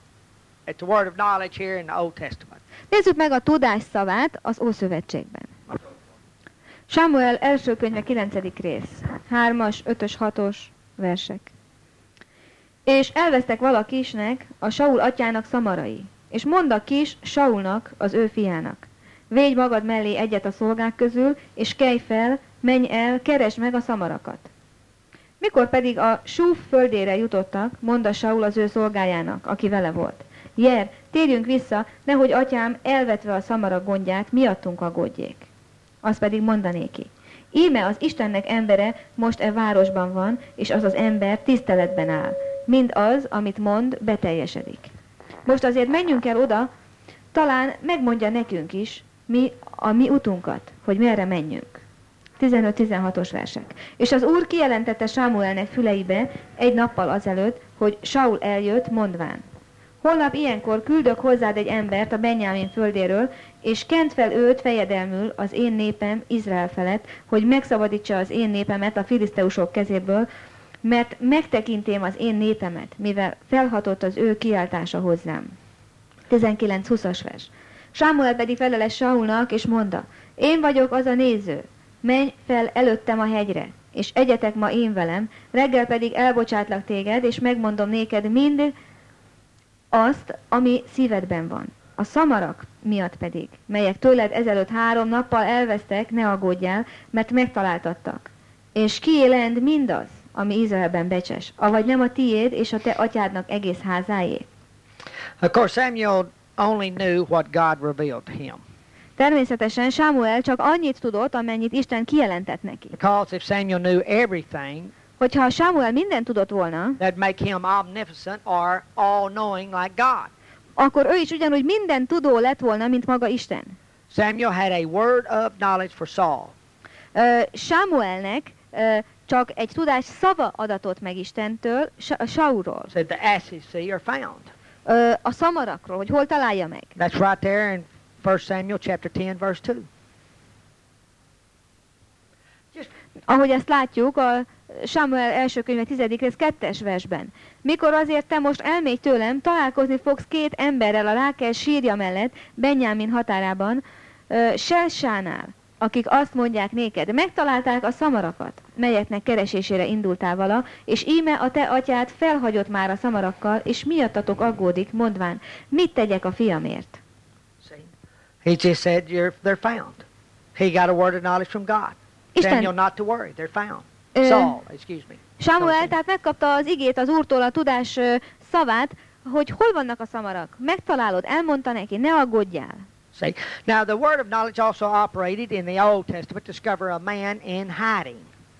at the word of knowledge here in the Old Testament. Nézzük meg a tudás szavát az Ószövetségben. Sámuel első könyve 9. rész, 3-as, 5-ös, 6-os versek. És elvesztek vala Kisnek, a Saul atyának szamarai, és mondd a Kis Saulnak, az ő fiának. Védj magad mellé egyet a szolgák közül, és kelj fel, menj el, keresd meg a szamarakat. Mikor pedig a Súf földére jutottak, mondta Saul az ő szolgájának, aki vele volt. Jer, térjünk vissza, nehogy atyám elvetve a szamarak gondját, miattunk aggódjék. Az pedig mondanéki. Íme az Istennek embere most e városban van, és az az ember tiszteletben áll. Mind az, amit mond, beteljesedik. Most azért menjünk el oda, talán megmondja nekünk is a mi utunkat, hogy merre menjünk. 15-16-os versek. És az Úr kijelentette Sámuelnek füleibe egy nappal azelőtt, hogy Saul eljött, mondván. Holnap ilyenkor küldök hozzád egy embert a Benjámin földéről, és kent fel őt fejedelmül az én népem Izrael felett, hogy megszabadítsa az én népemet a filiszteusok kezéből, mert megtekintém az én népemet, mivel felhatott az ő kiáltása hozzám. 19-20-as vers. Sámuel pedig felele Saulnak, és mondta, én vagyok az a néző, menj fel előttem a hegyre, és egyetek ma én velem, reggel pedig elbocsátlak téged, és megmondom néked mind azt, ami szívedben van. A szamarak miatt pedig, melyek tőled ezelőtt 3 nappal elvesztek, ne aggódjál, mert megtaláltattak. És kiélend mindaz, ami Izraelben becses, avagy nem a tiéd és a te atyádnak egész házáé. Of course, Samuel only knew what God revealed to him. Természetesen Sámuel csak annyit tudott, amennyit Isten kijelentett neki. Because if Samuel knew everything, Hogyha Sámuel mindent tudott volna, that'd make him omnipotent or all-knowing like God. akkor ő is ugyanúgy minden tudó lett volna, mint maga Isten. Samuel had a word of knowledge for Saul. Sámuelnek csak egy tudás szava adatott meg Istentől, Saulról. Said the ashes are found. A szamarakról, hogy hol találja meg. That's right there in 1 Samuel chapter 10 verse 2. Ahogy ezt látjuk a Sámuel első könyve 10. rész 2. versben. Mikor azért te most elmégy tőlem, találkozni fogsz két emberrel a Rákel sírja mellett, Benjámin határában, Selsánál, akik azt mondják néked, megtalálták a szamarakat, melyeknek keresésére indultál vala, és íme a te atyád felhagyott már a szamarakkal, és miattatok aggódik, mondván, mit tegyek a fiamért? He just said they're found. He got a word of knowledge from God. Samuel, not to worry, they're found. Saul, excuse me. Sámuel tehát megkapta az igét az Úrtól, a tudás szavát, hogy hol vannak a szamarak. Megtalálod, elmondta neki, ne aggódjál. See, now the word of knowledge also operated in the Old Testament to discover a man in hiding.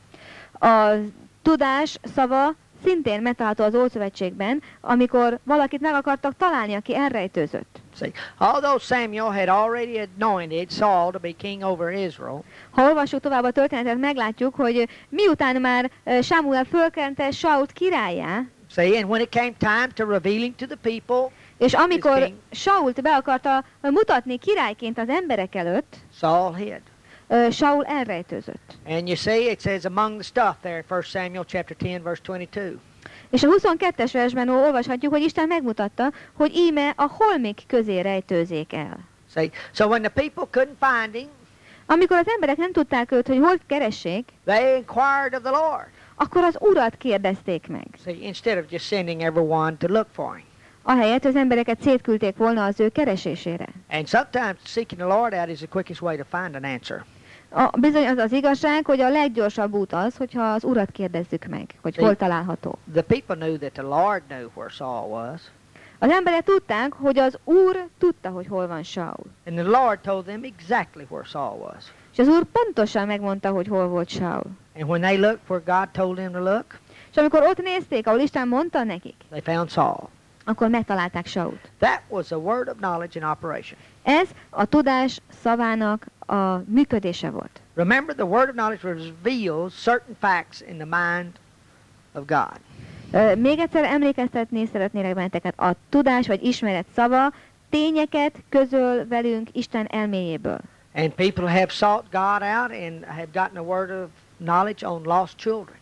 A tudás szava szintén megtalálható az Ószövetségben, amikor valakit meg akartak találni, aki elrejtőzött. See, although Samuel had already anointed Saul to be king over Israel, ha olvassuk tovább a történetet, meglátjuk, hogy miután már Sámuel fölkente Sault királlyá, see, and when it came time to revealing to the people, és amikor Sault be akarta mutatni királyként az emberek előtt, Saul hid. Saul elrejtőzött. And you see, it says among the stuff there in 1 Samuel chapter 10, verse 22. És a 22. versben olvashatjuk, hogy Isten megmutatta, hogy íme a holmik közé rejtőzik el. See, so when the people couldn't find him, amikor az emberek nem tudták őt, hogy hol keressék, they inquired of the Lord. akkor az Urat kérdezték meg. See, instead of just sending everyone to look for him. Ahelyett az embereket szétküldték volna az ő keresésére. And sometimes seeking the Lord out is the quickest way to find an answer. Bizony az az igazság, hogy a leggyorsabb út az, hogyha az Urat kérdezzük meg, hogy hol található. The people knew that the Lord knew where Saul was. Az emberek tudták, hogy az Úr tudta, hogy hol van Saul. And the Lord told them exactly where Saul was. És az Úr pontosan megmondta, hogy hol volt Saul. And when they looked where God told them to look, és amikor ott nézték, ahol Isten mondta nekik, they found Saul. Akkor megtalálták Sault. That was a word of knowledge in operation. Ez a tudás szavának a működése volt. Remember, the word of knowledge reveals certain facts in the mind of God. Még egyszer emlékeztetni szeretnélek benneteket, a tudás vagy ismeret szava tényeket közöl velünk Isten elméjéből. And people have sought God out and have gotten a word of knowledge on lost children.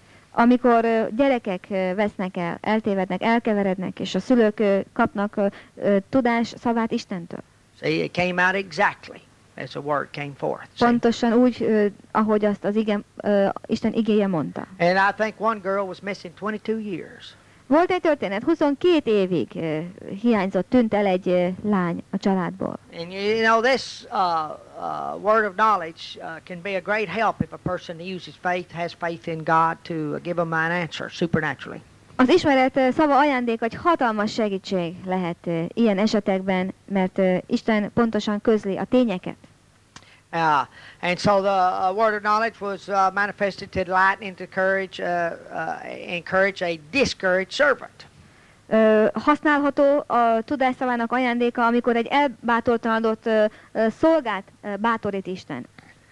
Amikor gyerekek vesznek el, eltévednek, elkeverednek, és a szülők kapnak tudás szavát Istentől. See, it came out exactly as the word came forth. Pontosan úgy, ahogy azt az Isten igéje mondta. And I think one girl was missing 22 years. Volt egy történet, 22 évig hiányzott, tűnt el egy lány a családból. And you know, this word of knowledge can be a great help if a person uses faith, has faith in God to give them an answer supernaturally. Az ismeret szava ajándék, egy hatalmas segítség lehet ilyen esetekben, mert Isten pontosan közli a tényeket. And so the word of knowledge was manifested to enlighten and to encourage a discouraged servant. Használható a tudás szavának ajándéka, amikor egy elbátortalanodott szolgát bátorít Isten.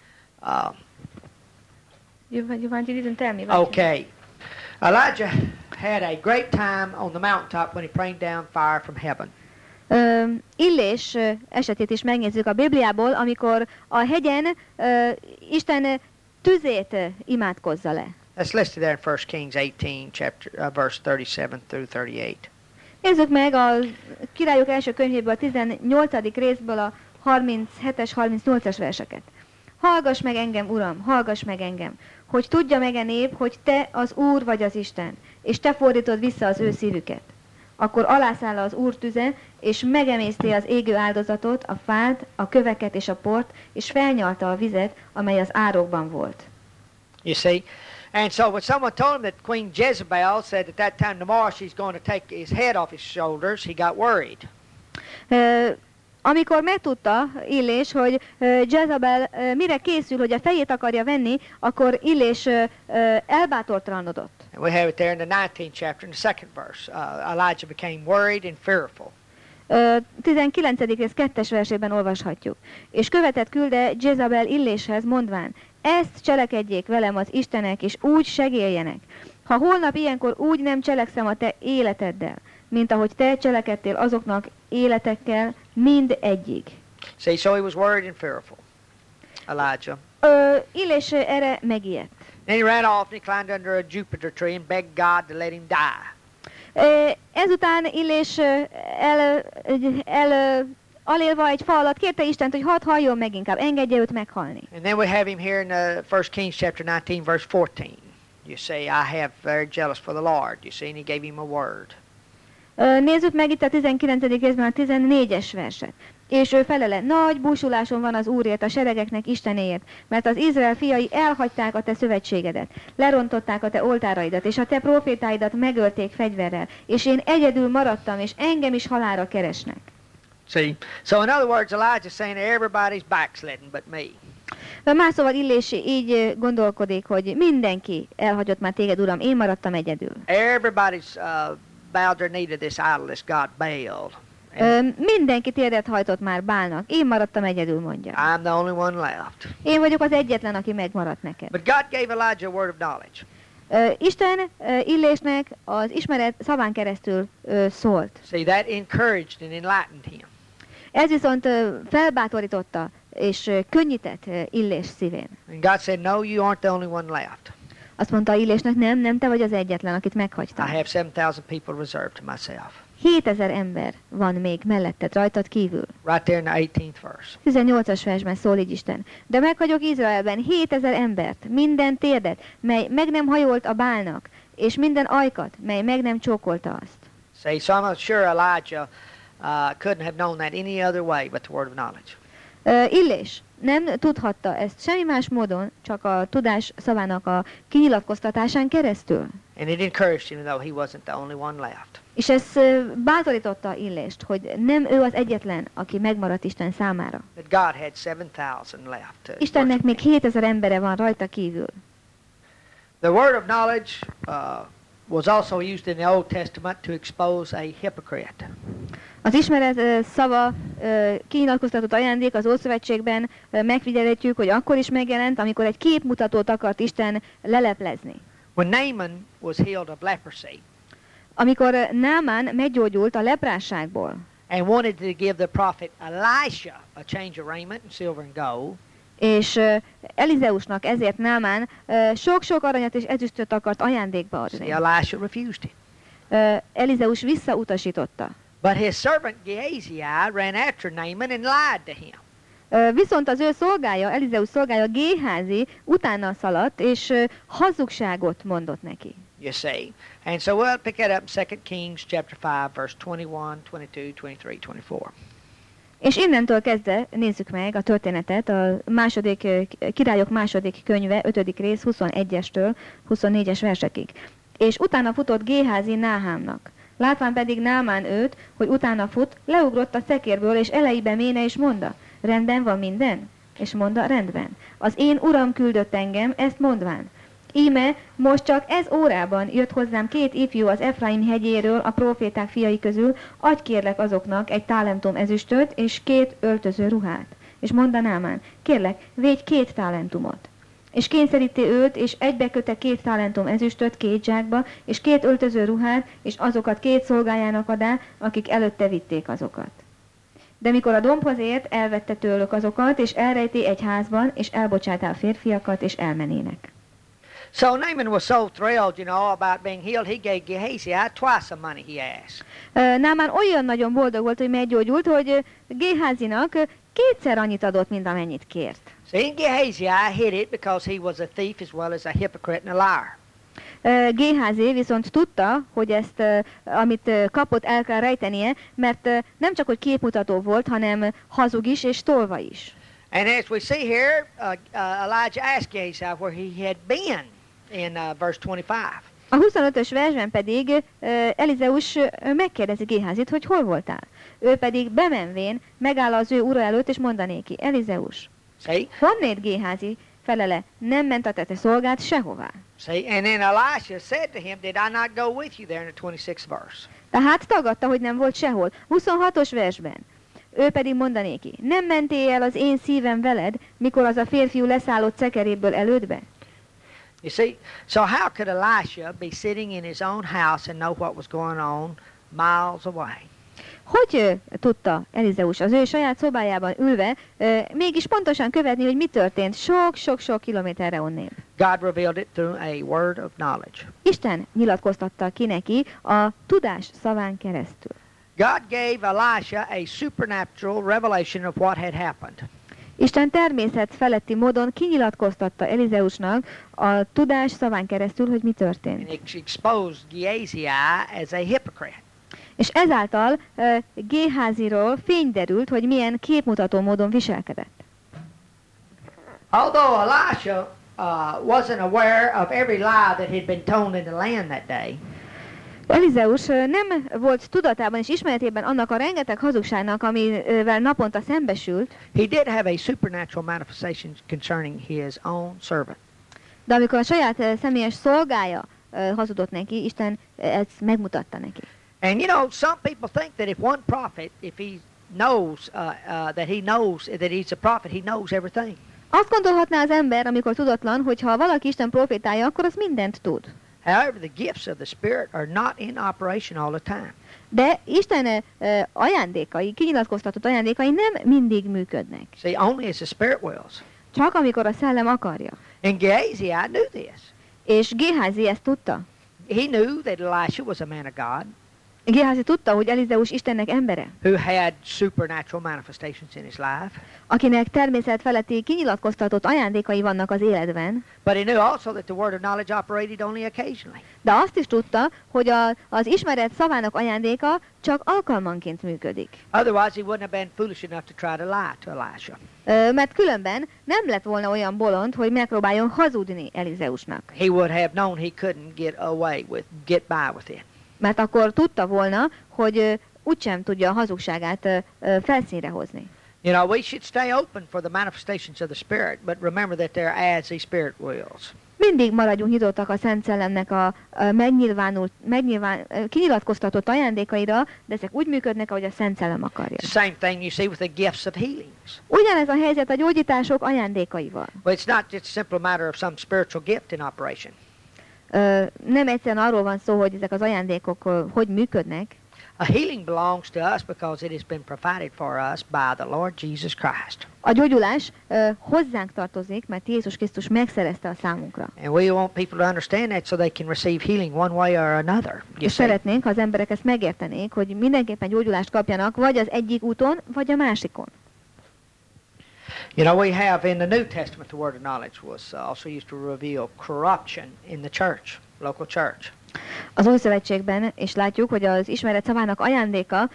You didn't tell me. Okay. Elijah had a great time on the mountaintop when he prayed down fire from heaven. Illés esetét is megnézzük a Bibliából, amikor a hegyen Isten tüzét imádkozza le. That's listed there in 1 Kings 18, verse 37 through 38. Nézzük meg a Királyok első könyvéből, a 18. részből a 37-es, 38-as verseket. Hallgass meg engem, Uram, hallgass meg engem, hogy tudja meg a nép, hogy te az Úr vagy az Isten, és te fordítod vissza az ő szívüket. Akkor alászáll az Úr tüze, és megemészti az égő áldozatot, a fát, a köveket és a port, és felnyalta a vizet, amely az árokban volt. You see? And so when someone told him that Queen Jezebel said at that time tomorrow she's going to take his head off his shoulders, he got worried. Amikor megtudta Illés, hogy Jezebel mire készül, hogy a fejét akarja venni, akkor Illés elbátortalanodott. And we have it there in the 19th chapter, in the second verse. Elijah became worried and fearful. 19. rész 2. versében olvashatjuk. És követet külde Jezebel Illéshez, mondván, ezt cselekedjék velem az Istenek, és úgy segéljenek. Ha holnap ilyenkor úgy nem cselekszem a te életeddel, mint ahogy te cselekedtél azoknak életekkel, mind egyig. See, so he was worried and fearful. Elijah. Illés erre megijedt. Then he ran off and he climbed under a Jupiter tree and begged God to let him die. Ezután Illés alélva egy fal alatt kérte Istent, hogy hadd halljon meg inkább, engedje őt meghalni. And then we have him here in the 1 Kings chapter 19 verse 14. You say, I have very jealous for the Lord. You see, and he gave him a word. Nézzük meg itt a 19. részben a 14-es verset. És ő felele, nagy búsuláson van az Úrért, a seregeknek Istenéért, mert az Izrael fiai elhagyták a te szövetségedet, lerontották a te oltáraidat, és a te profétáidat megölték fegyverrel, és én egyedül maradtam, és engem is halálra keresnek. See, so in other words, Elijah's saying everybody's backsliding but me. Más szóval Illés így gondolkodik, hogy mindenki elhagyott már téged, Uram, én maradtam egyedül. Everybody's bowed their knee to this idolist god Baal. Mindenki térdet hajtott már Bálnak, én maradtam egyedül, mondja. I'm the only one left. Én vagyok az egyetlen, aki megmaradt neked. But God gave Elijah a word of knowledge. Isten Illésnek az ismeret szaván keresztül szólt. See, that encouraged and enlightened him. Ez viszont felbátorította és könnyített Illés szívén. And God said, no, you aren't the only one left. Azt mondta Illésnek, nem te vagy az egyetlen, akit meghagytam. I have 7,000 people reserved to myself. 7000 ember van még melletted, rajtad kívül. Right there in the 18th verse. 18-as versben szól így Isten. De meghagyok Izraelben 7000 embert, minden térdet, mely meg nem hajolt a Bálnak, és minden ajkat, mely meg nem csókolta azt. See, so I'm not sure Elijah couldn't have known that any other way but the word of knowledge. Illés nem tudhatta ezt semmi más módon, csak a tudás szavának a kinyilatkoztatásán keresztül. And it encouraged him, though he wasn't the only one left. És ez bátorította Illést, hogy nem ő az egyetlen, aki megmaradt Isten számára. That God had 7,000 left. Istennek még 7000 embere van rajta kívül. The word of knowledge was also used in the Old Testament to expose a hypocrite. Az ismeret szava kinyilatkoztatott ajándék az Ószövetségben megfigyelhetjük, hogy akkor is megjelent, amikor egy képmutatót akart Isten leleplezni. When Naaman was healed of leprosy, amikor Námán meggyógyult a leprásságból, and wanted to give the prophet Elisha a change of raiment and silver and gold, és Elizeusnak ezért Námán sok-sok aranyat és ezüstöt akart ajándékba adni. Elisha refused it. Elizeus visszautasította. But his servant Gehazi ran after Naaman and lied to him. Viszont az ő szolgája, Elizeus szolgája Géházi utána szaladt, és hazugságot mondott neki. You see. And so we'll pick it up in 2 Kings chapter 5, verse 21, 22, 23, 24. És innentől kezdve nézzük meg a történetet, a Királyok második könyve, 5. rész, 21-estől 24-es versekig. És utána futott Géházi Náhámnak. Látván pedig Námán őt, hogy utána fut, leugrott a szekérből, és elejébe méne, és mondta, rendben van minden? És mondta, rendben. Az én uram küldött engem, ezt mondván. Íme, most csak ez órában jött hozzám 2 ifjú az Efraim hegyéről, a próféták fiai közül, adj kérlek azoknak egy tálentum ezüstöt, és 2 öltöző ruhát. És mondta Námán, kérlek, védj 2 talentumot. És kényszeríti őt, és egybekötte 2 talentum ezüstöt 2 zsákba, és 2 öltöző ruhát, és azokat 2 szolgájának adá, akik előtte vitték azokat. De mikor a dombhoz ért, elvette tőlük azokat, és elrejti egy házban, és elbocsátá a férfiakat, és elmenének. So Naaman was so thrilled, about being healed, he gave Gehazi twice the money he asked. Námán olyan nagyon boldog volt, hogy meggyógyult, hogy Géházinak 2-szer annyit adott, mint amennyit kért. See, Gehazi hid it because he was a thief as well as a hypocrite and a liar. Géházi viszont tudta, hogy ezt, amit kapott, el kell rejtenie, mert nem csak, hogy képmutató volt, hanem hazug is és tolva is. And as we see here, Elijah asked Gehazi where he had been in verse 25. A 25-ös versben pedig Elizeus megkérdezi Géházit, hogy hol voltál. Ő pedig bemenvén megáll az ő ura előtt, és mondanéki, Elizeus, honnét Géházi? Felele, nem ment a te szolgád sehová. See, and then Elisha said to him, did I not go with you there in the 26th verse? Tehát tagadta, hogy nem volt sehol. 26-os versben. Ő pedig mondanéki, nem mentél el az én szívem veled, mikor az a férfiú leszállott szekeréből elődbe? You see, so how could Elisha be sitting in his own house and know what was going on miles away? Hogy tudta Elizeus az ő saját szobájában ülve mégis pontosan követni, hogy mi történt sok-sok kilométerre onnébb? God revealed it through a word of knowledge. Isten nyilatkoztatta ki neki a tudás szaván keresztül. God gave Elisha a supernatural revelation of what had happened. Isten természet feletti módon kinyilatkoztatta Elizeusnak a tudás szaván keresztül, hogy mi történt. And it exposed Gehazi as a hypocrite. És ezáltal Géháziról fény derült, hogy milyen képmutató módon viselkedett. Although Elisha wasn't aware of every lie that had been told in the land that day, Elizeus nem volt tudatában és ismeretében annak a rengeteg hazugságnak, amivel naponta szembesült, he did have a supernatural manifestation concerning his own servant. de amikor a saját személyes szolgája hazudott neki, Isten ezt megmutatta neki. And you know, some people think that if one prophet, if he knows that he's a prophet, he knows everything. Azt gondolhatná az ember, amikor tudatlan, hogy ha valaki Isten profétája, akkor az mindent tud. However, the gifts of the Spirit are not in operation all the time. De Isten ajándékai, kinyilatkoztatott ajándékai nem mindig működnek. See, only as the Spirit wills. Csak amikor a szellem akarja. And Gehazi knew this. És Géházi ezt tudta. He knew that Elisha was a man of God. Géházi tudta, hogy Elizeus Istennek embere, who had supernatural manifestations in his life. akinek természet feletti kinyilatkoztatott ajándékai vannak az életben, But he knew also that the word of knowledge operated only occasionally. de azt is tudta, hogy az ismeret szavának ajándéka csak alkalmanként működik. Otherwise, he wouldn't have been foolish enough to try to lie to Elisha. Mert különben nem lett volna olyan bolond, hogy megpróbáljon hazudni Elizeusnak. He would have known he couldn't get by with it. Mert akkor tudta volna, hogy úgysem tudja a hazugságát felszínre hozni. You know, we should stay open for the manifestations of the Spirit, but remember that they're as the Spirit wills. Mindig maradjunk nyitottak a Szent Szellemnek a kinyilatkoztatott ajándékaira, de ezek úgy működnek, ahogy a Szent Szellem akarja. It's the same thing you see with the gifts of healings. Ugyanez a helyzet a gyógyítások ajándékaival. Well, it's not just a simple matter of some spiritual gift in operation. Nem egyszerűen arról van szó, hogy ezek az ajándékok hogy működnek. A healing belongs to us because it has been provided for us by the Lord Jesus Christ. A gyógyulás hozzánk tartozik, mert Jézus Krisztus megszerezte a számunkra. And we want people to understand that so they can receive healing one way or another. És szeretnénk, ha az emberek ezt megértenék, hogy mindenképpen gyógyulást kapjanak, vagy az egyik úton, vagy a másikon. You know, we have in the New Testament the word of knowledge was also used to reveal corruption in the church, local church. Az Új Szövetségben is látjuk, hogy az ismeret szavának ajándéka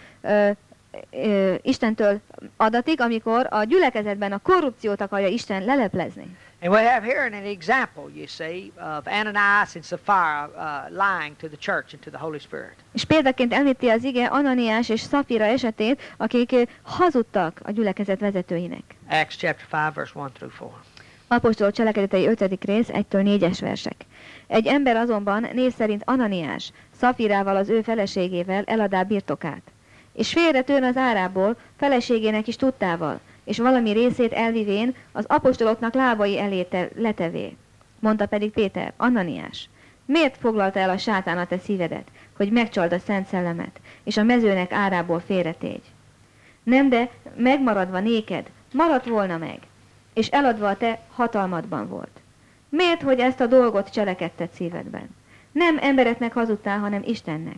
Istentől adatik, amikor a gyülekezetben a korrupciót akarja Isten leleplezni. And we have here an example, you see, of Ananias and Sapphira lying to the church and to the Holy Spirit. És példaként említi az ige Ananiás és Szafira esetét, akik hazudtak a gyülekezet vezetőinek. Acts chapter 5, verse 1 through 4. Apostolok cselekedetei 5. rész, 1-től 4-es versek. Egy ember azonban név szerint Ananiás, Szafirával az ő feleségével eladá birtokát. És félretőn az árából, feleségének is tudtával, és valami részét elvivén az apostoloknak lábai elé letevé. Mondta pedig Péter, Ananiás, miért foglalta el a sátán a te szívedet, hogy megcsald a Szent Szellemet, és a mezőnek árából félretégy? Nem, de megmaradva néked, maradt volna meg, és eladva a te hatalmadban volt. Miért, hogy ezt a dolgot cselekedted szívedben? Nem embereknek hazudtál, hanem Istennek.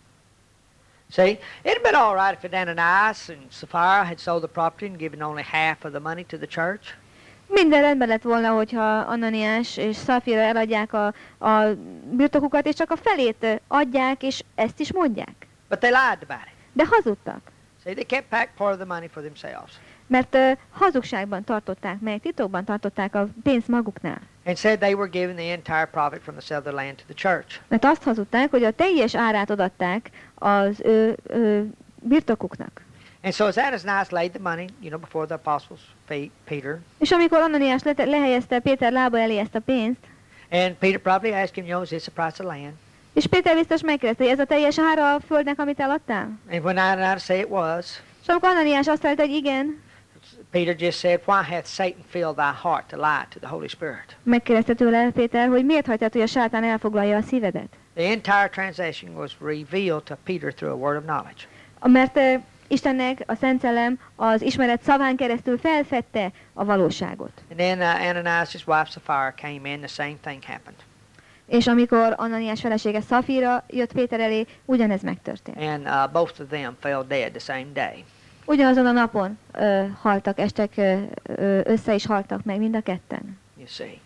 See, it had been all right if Ananias and Sapphira had sold the property and given only half of the money to the church. Minden rendben lett volna, hogyha Ananiás és Szafira eladják a birtokukat, és csak a felét adják, és ezt is mondják. But they lied about it. De hazudtak. See, they kept back part of the money for themselves. Mert hazugságban tartották meg, titokban tartották a pénzt maguknál. And said they were giving the entire profit from the sale of their land to the church. Mert azt hazudták, hogy a teljes árát odatták az birtokuknak. And so as Ananias laid the money, before the apostles' feet, Peter. És amikor Ananiás lehelyezte Péter lába elé ezt a pénzt, And Peter probably asked him, is this the price of land? és Péter biztos megkérdezte, hogy ez a teljes ára a földnek, amit eladtál? And when Ananias said it was, és amikor Ananiás azt mondta, hogy igen, Peter just said, why hath Satan filled thy heart to lie to the Holy Spirit? Megkérdezte tőle Péter, hogy miért hagytad, hogy a sátán elfoglalja a szívedet? The entire transaction was revealed to Peter through a word of knowledge. Mert Istennek a Szent Szellem az ismeret szaván keresztül felfedte a valóságot. And then Ananias' wife Sapphira came in, the same thing happened. És amikor Ananiás felesége Szafira jött Péter elé, ugyanez megtörtént. And both of them fell dead the same day. Ugyanazon a napon haltak, estek össze és haltak meg mind a ketten. You see.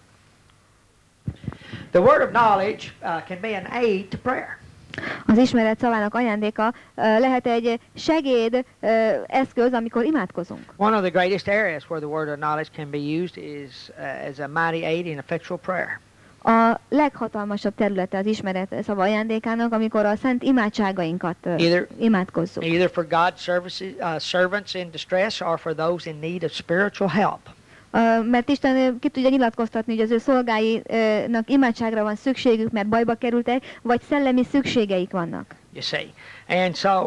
The word of knowledge can be an aid to prayer. Az ismeret szavának ajándéka lehet egy segéd eszköz, amikor imádkozunk. One of the greatest areas where the word of knowledge can be used is as a mighty aid in effectual prayer. A leghatalmasabb területe az ismeret szava ajándékának, amikor a szent imádságainkat imádkozzuk. Either for God's servants in distress or for those in need of spiritual help. Mert Isten ki tudja nyilatkoztatni, hogy az ő szolgáinak imádságra van szükségük, mert bajba kerültek, vagy szellemi szükségeik vannak. You see. And so,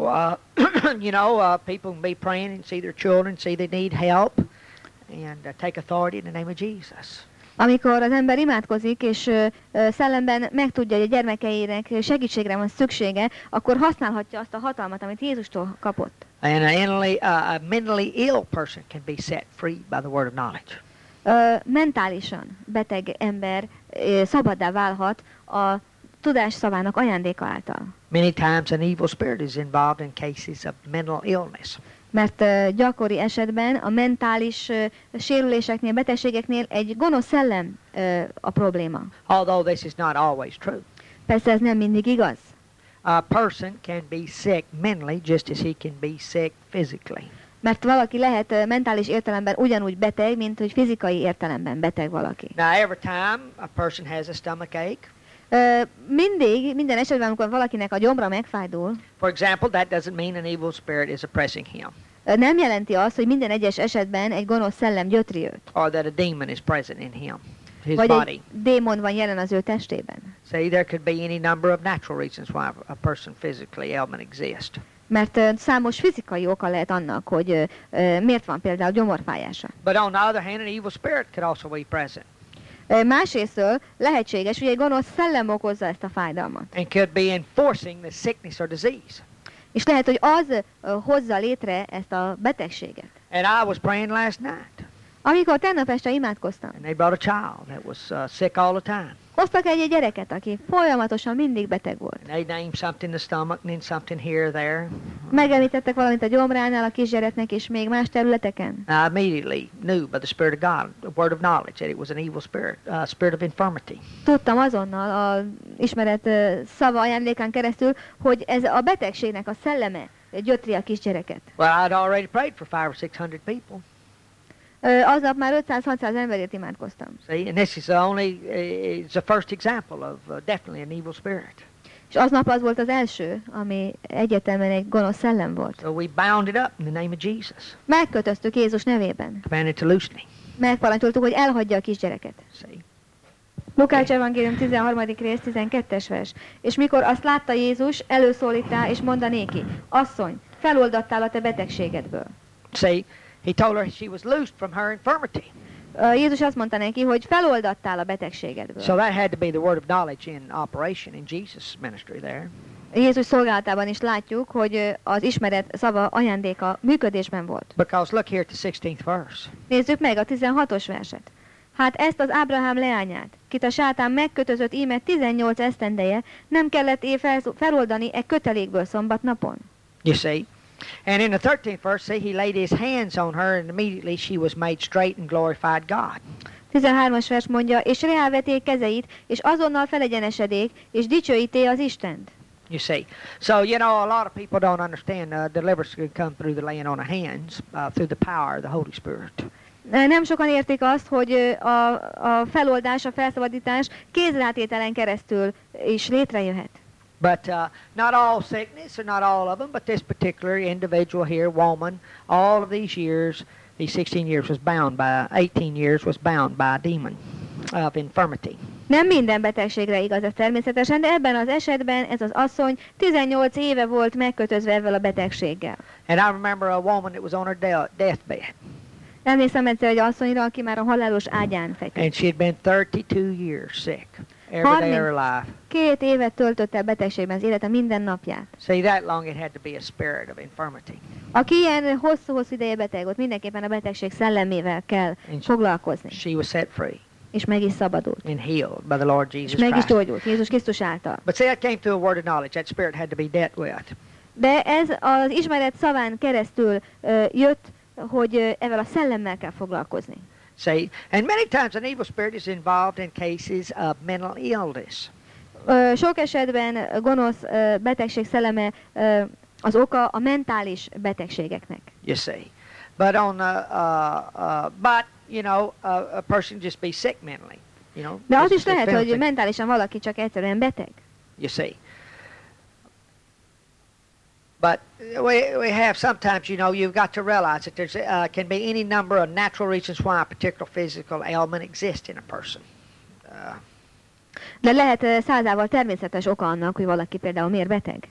people can be praying and see their children, see they need help, and take authority in the name of Jesus. Amikor az ember imádkozik, és szellemben megtudja, hogy a gyermekeinek segítségre van szüksége, akkor használhatja azt a hatalmat, amit Jézustól kapott. And a mentally ill person can be set free by the word of knowledge. Mentálisan beteg ember szabaddá válhat a tudás szavának ajándéka által. Many times an evil spirit is involved in cases of mental illness. Mert gyakori esetben a mentális sérüléseknél, betegségeknél egy gonosz szellem a probléma. Although this is not always true. Persze ez nem mindig igaz. A person can be sick mentally just as he can be sick physically. Mert valaki lehet mentális értelemben ugyanúgy beteg, mint hogy fizikai értelemben beteg valaki. Now every time a person has a stomachache, minden esetben, amikor valakinek a gyomra megfájdul, for example, that doesn't mean an evil spirit is oppressing him. Nem jelenti azt, hogy minden egyes esetben egy gonosz szellem gyötri őt. Or that a demon is present in him, his vagy body. Egy démon van jelen az ő testében. See, there could be any number of natural reasons why a person physically ailment exists. Mert számos fizikai oka lehet annak, hogy miért van például gyomorfájása. But on the other hand, an evil spirit could also be present. Másrésztől lehetséges, hogy egy gonosz szellem okozza ezt a fájdalmat. And could be enforcing the sickness or disease. És lehet, hogy az hozza létre ezt a betegséget. And I was praying last night. Amikor tegnap este imádkoztam. And they brought a child that was sick all the time. Hoztak egy gyereket, aki folyamatosan mindig beteg volt. And they named something in the stomach, and then something here or there. Megemlítettek valamit a gyomránál a kisgyereknek, és még más területeken. I immediately knew by the Spirit of God, the word of knowledge, that it was an evil spirit, spirit of infirmity. Tudtam azonnal az ismeret szava ajándékán keresztül, hogy ez a betegségnek a szelleme gyötri a kisgyereket. Well, I'd already prayed for 500 or 600 people. Aznap már 500-600 emberért imádkoztam. See, and this is it's the first example of definitely an evil spirit. És aznap az volt az első, ami egyetemen egy gonosz szellem volt. So we bound it up in the name of Jesus. Megkötöztük Jézus nevében. Commanded to loosen him. Megparancsoltuk, hogy elhagyja a kisgyereket. See. Lukács evangélium 13. rész 12-es vers. És mikor azt látta Jézus, előszólítá és mondta néki: Asszony, feloldattál a te betegségedből. See, he told her she was loosed from her infirmity. Jézus azt mondta neki, hogy feloldattál a betegségedből. So that had to be the word of knowledge in operation in Jesus' ministry there. Jézus szolgálatában is látjuk, hogy az ismeret szava ajándéka működésben volt. Because look here at the 16th verse. Nézzük meg a 16-os verset. Hát ezt az Ábrahám leányát, kit a sátán megkötözött íme 18 esztendeje, nem kellett feloldani e kötelékből szombatnapon. You see? And in the 13th verse, see, he laid his hands on her and immediately she was made straight and glorified God. 13-as vers mondja, és reálveték kezeit, és azonnal felegyenesedék, és dicsőíté az Istent. You see. So, a lot of people don't understand deliverance can come through the laying on of hands, through the power of the Holy Spirit. Nem sokan értik azt, hogy a feloldás, a felszabadítás kézrátételen keresztül is létrejöhet. But not all sickness, or not all of them, but this particular individual here, woman, all of these years, these 16 years was bound by, 18 years was bound by a demon of infirmity. Nem minden betegségre igaz ez természetesen, de ebben az esetben ez az asszony 18 éve volt megkötözve ezzel a betegséggel. And I remember a woman that was on her deathbed. Emlékszem egyszer egy asszonyra, aki már a halálos ágyán feküdt. And she had been 32 years sick. every day of her life. 2 évet töltött el betegségben az élete minden napját. See, that long it had to be a spirit of infirmity. Aki ilyen hosszú-hosszú ideje beteg volt, mindenképpen a betegség szellemével kell foglalkozni. She was set free És meg is szabadult. and healed by the Lord Jesus És meg is Christ. gyógyult Jézus Krisztus által. But see, that came through a word of knowledge. That spirit had to be dealt with. De ez az ismeret szaván keresztül jött, hogy ezzel a szellemmel kell foglalkozni. See, and many times an evil spirit is involved in cases of mental illness. Sok esetben gonosz betegség szelleme az oka a mentális betegségeknek. You see, but but you know, a person just be sick mentally. You know. De az just is lehet, hogy physically. mentálisan valaki csak egyszerűen beteg. You see. But we have sometimes, you know, you've got to realize that there's can be any number of natural reasons why a particular physical ailment exists in a person. De lehet százával természetes oka annak, hogy valaki például miért beteg.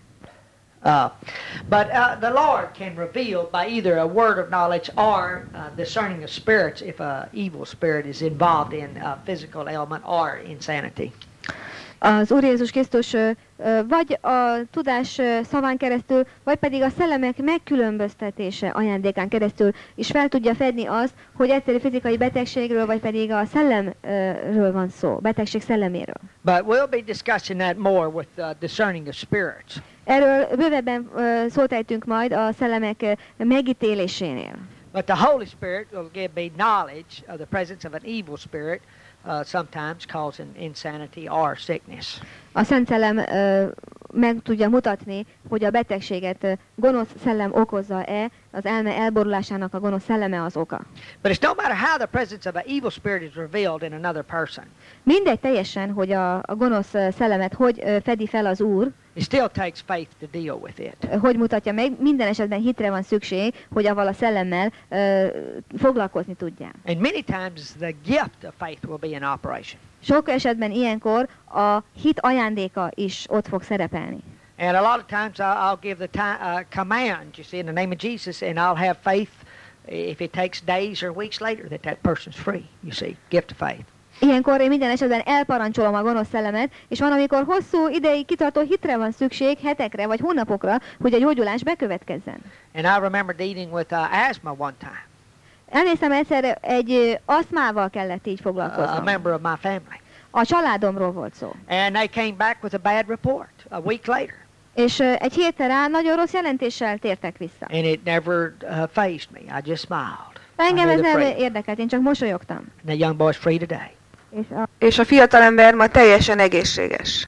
But the Lord can reveal by either a word of knowledge or discerning of spirits if an evil spirit is involved in a physical ailment or insanity. Az Úr Jézus Krisztus vagy a tudás szaván keresztül, vagy pedig a szellemek megkülönböztetése ajándékán keresztül is fel tudja fedni azt, hogy egyszerű fizikai betegségről, vagy pedig a szellemről van szó, betegség szelleméről. But we'll be discussing that more with discerning of spirits. Erről bővebben szót ejtünk majd a szellemek megítélésénél. But the Holy Spirit will give me knowledge of the presence of an evil spirit, sometimes causing insanity or sickness. A Szent Szellem meg tudja mutatni, hogy a betegséget gonosz szellem okozza-e, az elme elborulásának a gonosz szelleme az oka. But it's no matter how the presence of an evil spirit is revealed in another person. Mindegy teljesen, hogy a gonosz szellemet hogy fedi fel az Úr, It still takes faith to deal with it. hogy mutatja meg, minden esetben hitre van szükség, hogy avval a szellemmel foglalkozni tudjál. And many times the gift of faith will be in operation. Sok esetben ilyenkor a hit ajándéka is ott fog szerepelni. And a lot of times I'll give the command, you see, in the name of Jesus, and I'll have faith if it takes days or weeks later that person's free, you see, gift of faith. Ilyenkor én minden esetben elparancsolom a gonosz szellemet, és van, amikor hosszú ideig kitartó hitre van szükség, hetekre vagy hónapokra, hogy a gyógyulás bekövetkezzen. And I remember dealing with asthma one time. Emlékszem, egyszer egy aszmával kellett így A foglalkoznom. member of my family. A családomról volt szó. And they came back with a bad report a week later. És egy héttel rá nagyon rossz jelentéssel tértek vissza. And it never fazed me. I just smiled. Engem I ez knew the nem freedom. érdekelt, én csak mosolyogtam. And the young boy's free today. És a fiatalember ma teljesen egészséges.